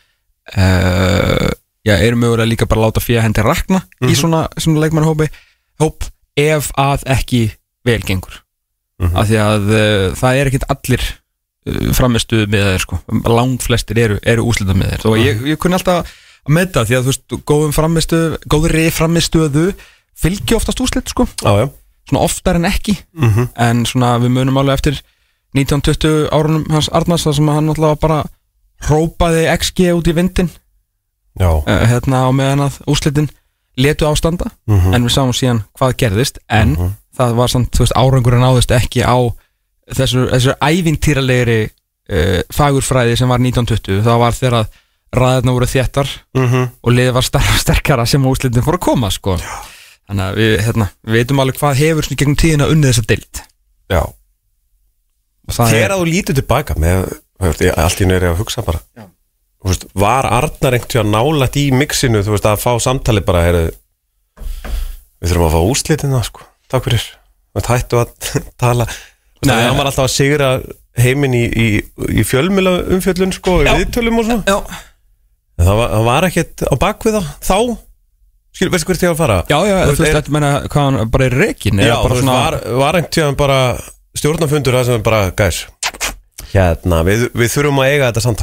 eru mögulega líka bara að láta fyrir hendi rakna í svona leikmannhóp ef að ekki velgengur af því að það er ekkert allir framistuðu með þeir sko. Langt flestir eru úslitað með þeir og ég kunni alltaf að meta því að þú veist góðri framistöðu fylgja oftast úslit sko. Svona oftar en ekki en svona við munum alveg eftir 19-20 árunum hans Arnars þar sem hann alltaf bara hrópaði XG út í vindin hérna á meðan að úrslitin letu ástanda en við sáum síðan hvað gerðist en það var samt, þú veist, árangurinn náðist ekki á þessu ævintýralegri fagurfræði sem var 1920 það var þegar að raðirna voru þéttar og liðið var sterkara sem úrslitin fór að koma sko. Þannig að við veitum alveg hvað hefur svona gegnum tíðina unnið þessa deild þegar þú lítið tilbaka með allt í nöri að hugsa bara var Arnar einhvern nálægt í mixinu, þú veist, að fá samtali bara, við þurfum að fá úrslitina, sko, takk fyrir, við hættu að tala, þannig að hann var alltaf að sigra heiminn í fjölmiðla umfjöllun, sko, í viðtölum og svona. En það var ekkert á bakvið þá, veistu hvert ég var að fara? Já, þú veist, þetta meina, hvað hann bara í rekin? Já, þú veist, var einhvern bara stjórnarfundur það sem bara, guys, við þurfum að eiga þetta samtal.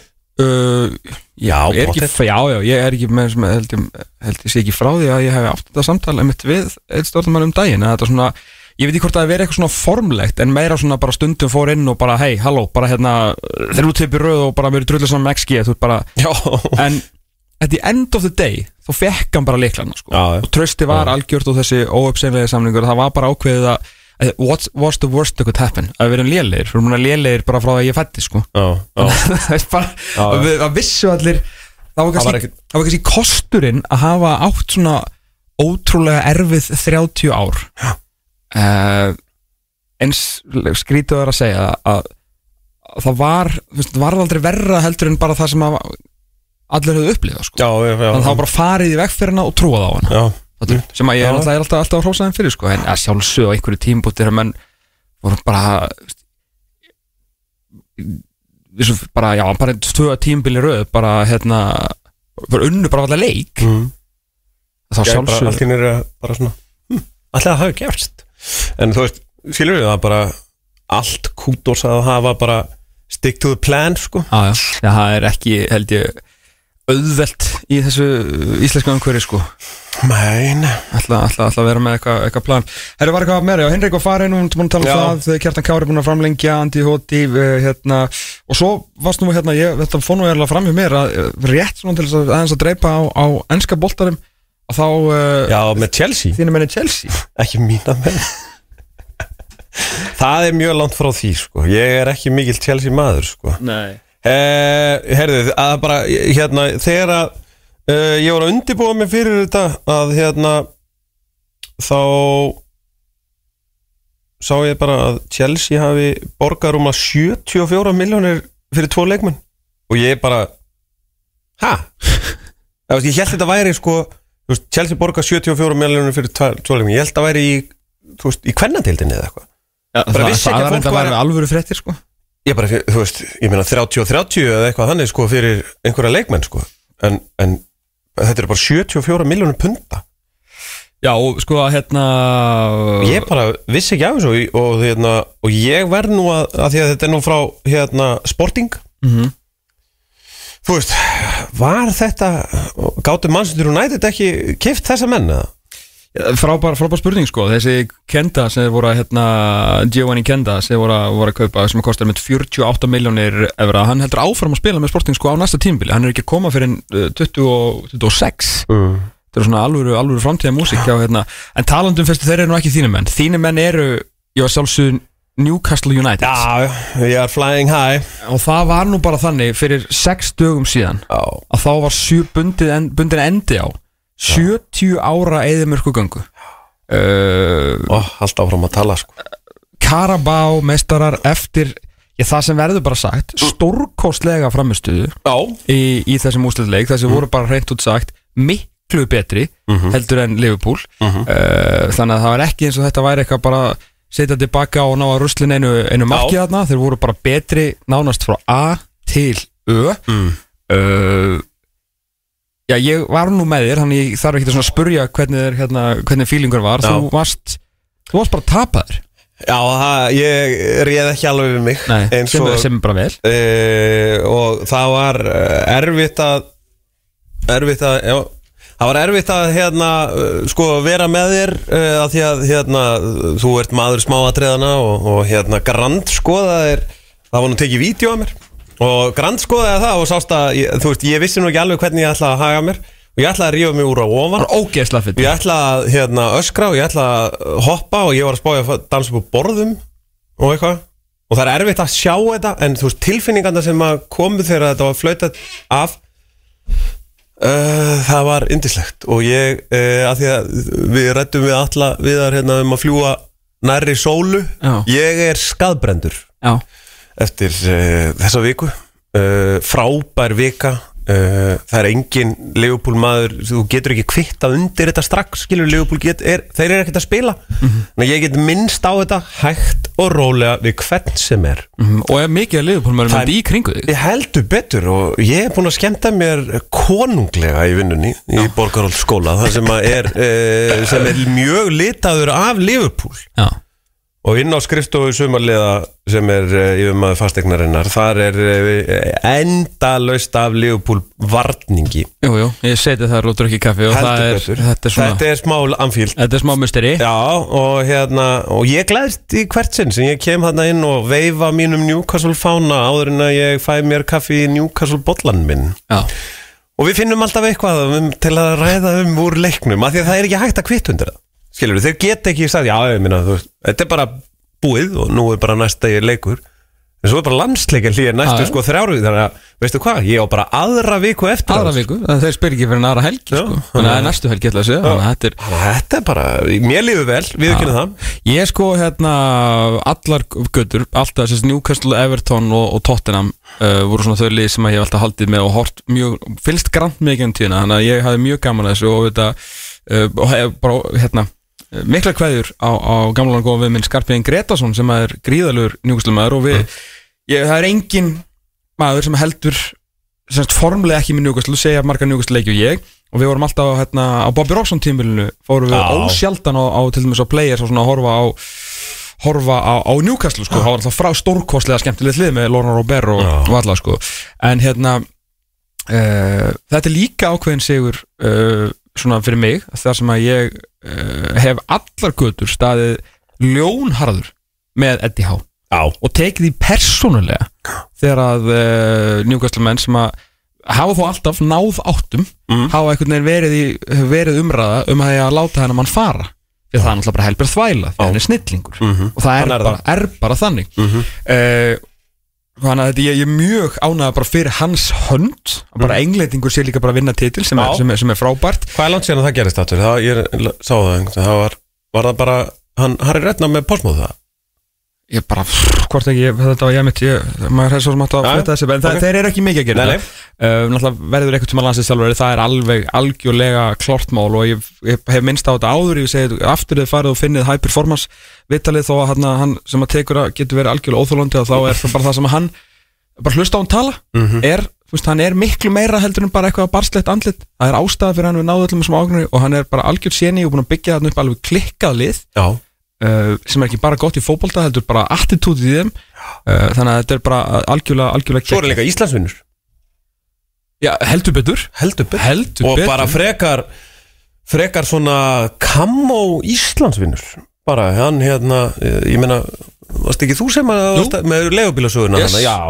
Já, ég er ekki með held ég sé ekki frá því að ég hef átt þetta samtal einmitt við eitt stjórnarmann daginn, að þetta svona, ég veit ekki hvort það veri eitthvað svona formlegt en meira svona bara stundum fór inn og bara hei, halló, bara þeir eru til röð og bara verið drullu saman með XG, þú veit bara en at the end of the day þá fekk hann bara lyklana, sko, og trausti var algjört og þessi óuppseinlega samningur, það var bara ákveðið að what was the worst that could happen, að við erum lélegir, við erum lélegir bara frá það að ég fætti, sko það vissu allir, það var kannski kosturinn að hafa átt svona ótrúlega erfið 30 ár eins skrítið að vera að segja að það var aldrei verra heldur en bara það sem allir höfðu upplifað, sko, þannig að það var bara farið í vegferðina og trúað á hana sem að ég er alltaf að hrósa þeim fyrir, sko, en að sjálfsög á einhverju tímbúti þegar menn voru bara bara 2 tímbili röð bara unnu bara allar leik þá sjálfsög allt hinn bara svona alltaf það hafi gerst, en þú veist skilur við það bara allt kútos að hafa bara stick to the plan, sko það er ekki, held ég auðvelt í þessu íslenska umhverfi, sko ætla að vera með eitthvað plan. Herru, var eitthvað meira, Henrik var farin og búin að tala um það, Kjartan Kári búin að framlengja Andi Hóti, og svo varst nú þetta fór nú eða fram hjá mér að rétt svona til þess að aðeins að dreipa á enska boltarum og þá já, með Chelsea, þínu menni Chelsea ekki mína menn það er mjög langt frá því, sko, ég er ekki mikill Chelsea maður, sko. Nei. Herðu, að bara þegar að ég var að undirbúa mig fyrir þetta að þá sá ég bara að Chelsea hafi borgað rúmlega 74 milljónir fyrir 2 leikmenn og ég bara ég held þetta væri, sko, Chelsea borgað 74 milljónir fyrir 2 leikmenn, ég held þetta væri í kvennadeildinni eða eitthvað. Það er enda væri alvöru fréttir, sko. Ég bara, þú veist, ég meina 30 eða eitthvað þannig, sko, fyrir einhverja leikmenn, sko, en þetta er bara 74 milljónir punda. Já, sko, ég bara vissi ekki af þessu og ég verð nú að því að þetta er nú frá Sporting. Þú veist, var þetta gátu Manchester United ekki keypt þessa menn, eða? Frábær spurning, sko, þessi Kenda sem voru Giovanni Kenda sem voru að kaupa, sem kostar með 48 milljónir evra, hann heldur áfram að spila með Sporting, sko, á næsta tímabili, hann er ekki að koma fyrir 26 þetta er svona alvöru framtíða músík en talandum fyrstu, þeir eru nú ekki þínu menn eru, ég var sjálfsögð Newcastle United. Já, ég er flying high og það var nú bara þannig fyrir 6 dögum síðan að þá var bundin endi á 70 ára eyðimörkugöngu allt áfram að tala, sko. Carabao meistarar eftir það sem verður bara sagt stórkostlega framistuðu í þessum úrslitaleik, þessi voru bara hreint út sagt miklu betri heldur en Liverpool þannig að það var ekki eins og þetta væri eitthvað bara setja tilbaka og ná að ruslin einu marki þarna, þeir voru bara betri nánast frá A til Ö Já, ég var nú með þér, þannig ég þarf ekki að spurja hvernig feelingur var. Þú varst bara tapaður. Já, ég réð ekki alveg við mig. Nei, sem bara vel. Og það var erfitt að sko vera með þér að því að þú ert maður smáatriðana og Grand, sko, það var nú tekið vídeo af mér. Og Grand skoðaði það og sást að þú veist, ég vissi nú ekki alveg hvernig ég ætlaði að haga mér og ég ætlaði að rífa mig úr á ofan. Ógeðslega fyrir. Ég ætlaði að öskra og ég ætlaði að hoppa og ég var að spája að dansa upp á borðum og eitthvað. Og það er erfitt að sjá þetta, en þú veist, tilfinningarna sem að komu þegar þetta var flautað af það var yndislegt og ég að því að við ræddum við alla viðar að fljúga nærri sólu. Já. Ég er skaðbrendur. Já. Eftir þessa viku frábær vika það er engin Liverpool maður, þú getur ekki kvittað undir þetta strax, skilur Liverpool þeir eru ekkert að spila en ég get minnst á þetta hægt og rólega við hvern sem er og er mikið að Liverpool maður með í kringu þig ég heldur betur og ég er búin að skemmta mér konunglega í vinnunni í Borgarholtsskóla það sem er mjög litaður af Liverpool já og inn á skrifstofu sumarliða sem yfirmaður fasteignarinnar þar endalaust af Liverpool varningi Jú, ég seti þar og drukki kaffi og þetta er smá amfíld þetta er smá musteri já, og ég glæðist í hvert sinn sem ég kem þarna inn og veifa mínum Newcastle fána áður en að ég fæ mér kaffi í Newcastle bollan minn já. Og við finnum alltaf eitthvað til að ræða úr leiknum af því að það er ekki hægt að kvitta undir það skilur þeir geta ekki sagt, já, ég minna, þetta er bara búið og nú er bara næsta leikur en svo er bara landsleikja hlýja næstu sko 3 ára þannig að, veistu hvað, ég á bara aðra viku eftir aðra viku, þeir spyr ekki fyrir en aðra helgi sko. Þannig að næstu helgi ætla að segja Þetta er bara, mér líður vel, við ekki það Ég sko, allar götur, alltaf þessi Newcastle, Everton og Tottenham voru svona þau lið sem að ég hef alltaf haldið með og hort mjög, fylgst grannt mikið um tíðina þannig að ég hafði mjög gaman að þessu og þetta og hef bara, mikla kveðjur á gamlan góða við minn Skarphéðin Gretarsson sem er gríðalegur Newcastle maður og það er engin maður sem heldur formlega ekki með Newcastle, segja marga Newcastle leiki og ég og við vorum alltaf á Bobby Robson tímbilinu fórum við ósjaldan á til dæmis á Players og svona horfa á Newcastle sko, það var alltaf frá stórkostlega skemmtilegt lið með Laurent Robert og alla sko en þetta er líka ákveðin sigur svona fyrir mig þar sem að ég hef allar götur staðið ljónharður með Eddie Howe og tekið því persónulega þegar að Newcastle menn sem að hafa þó alltaf náð áttum hafa einhvern veginn verið umræða að ég að láta hennar mann fara því það er náttúrulega bara helber þvæla því hann er snillingur og það er bara þannig þannig að ég er mjög ánægður bara fyrir hans hönd bara englendingur sé líka bara að vinna titil sem er frábært Hvað er langt síðan að það gerist aftur? Ég sá það var það bara Harry Redknapp með postmóð það? Ég bara, hvort ekki, þetta var ég mitt maður hefði svo sem átt að fletta þessi en þeir eru ekki mikið að gera náttúrulega verður eitthvað tíma landsliðsþjálfari það er alveg algjörlega klart mál og ég hef minnst á þetta áður ég segi aftur þið farið og finnið high performance vitalið þó að hann sem að tekur að getur verið algjörlega óþolandi og þá er það bara það sem að hann bara hlusta á hann tala hann er miklu meira heldur en bara eitthvað barslegt andlit það er ástæða fyrir hann við náðu öllum þessum ágrunnir og hann er bara algjör séni og búin að byggja þarna upp alveg klikkað lið sem er ekki bara gott í fótbolta heldur bara attitútið í þeim þannig að þetta er bara algjörlega Svo er líka Íslandsvinnur Já, heldur betur og bara frekar svona kamó Íslandsvinnur bara hann ég meina varst ekki þú sem með leigubílasöguna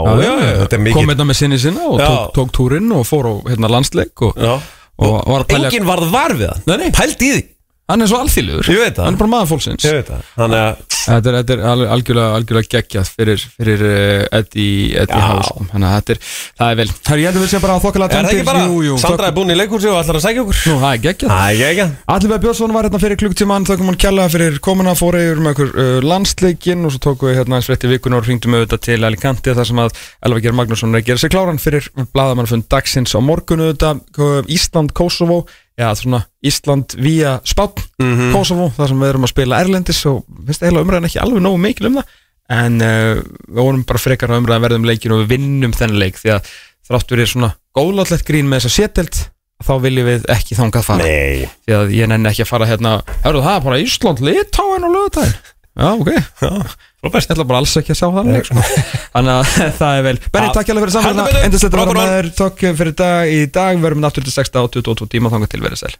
kom hérna með sinni sinna og tók túrinn og fór á landsleik og var að pælja enginn varð var við hann pælt í því hann er svo alþýðlegur, hann er bara maður fólksins þetta er algjörlega geggjað fyrir Eddie Howe þannig að það er vel ég heldur við séum bara að þokkalega er það ekki bara, Sandra er búin í leikhúsi og ætlar að sækja okkur nú, það er geggjað Atli Björn Björnsson var hérna fyrir klukktíman þökkum hann kærlega fyrir komuna fór yfir með okkur landsleikinn og svo tókum við hérna frétti vikuna og hringdum auðvitað til Alicante þar sem að Elvar Geir Magnússon er að gera sig kláran fyrir blaðamannafund dagsins á morgun auðvitað Ísland-Kosovo svona Ísland via Spánn Kosovo, þar sem við erum að spila erlendis og finnst eiginlega umræðan ekki alveg nógu mikil það en við vorum bara frekar að umræðan verðum leikin og við vinnum þennan leik því að þrátt verið svona góðlátlegt grín með þessa sétdeild þá viljum við ekki þangað fara því að ég nenni ekki að fara það er bara Ísland, Litáin og lögutæn ok ég ætla bara alls ekki að sjá það þannig að það er vel Benni, takk hjálpa fyrir samverðina endislegt að vera með þér takk fyrir í dag, við verum náttúrulega til 6 á 22 tíma þangað til verið sæl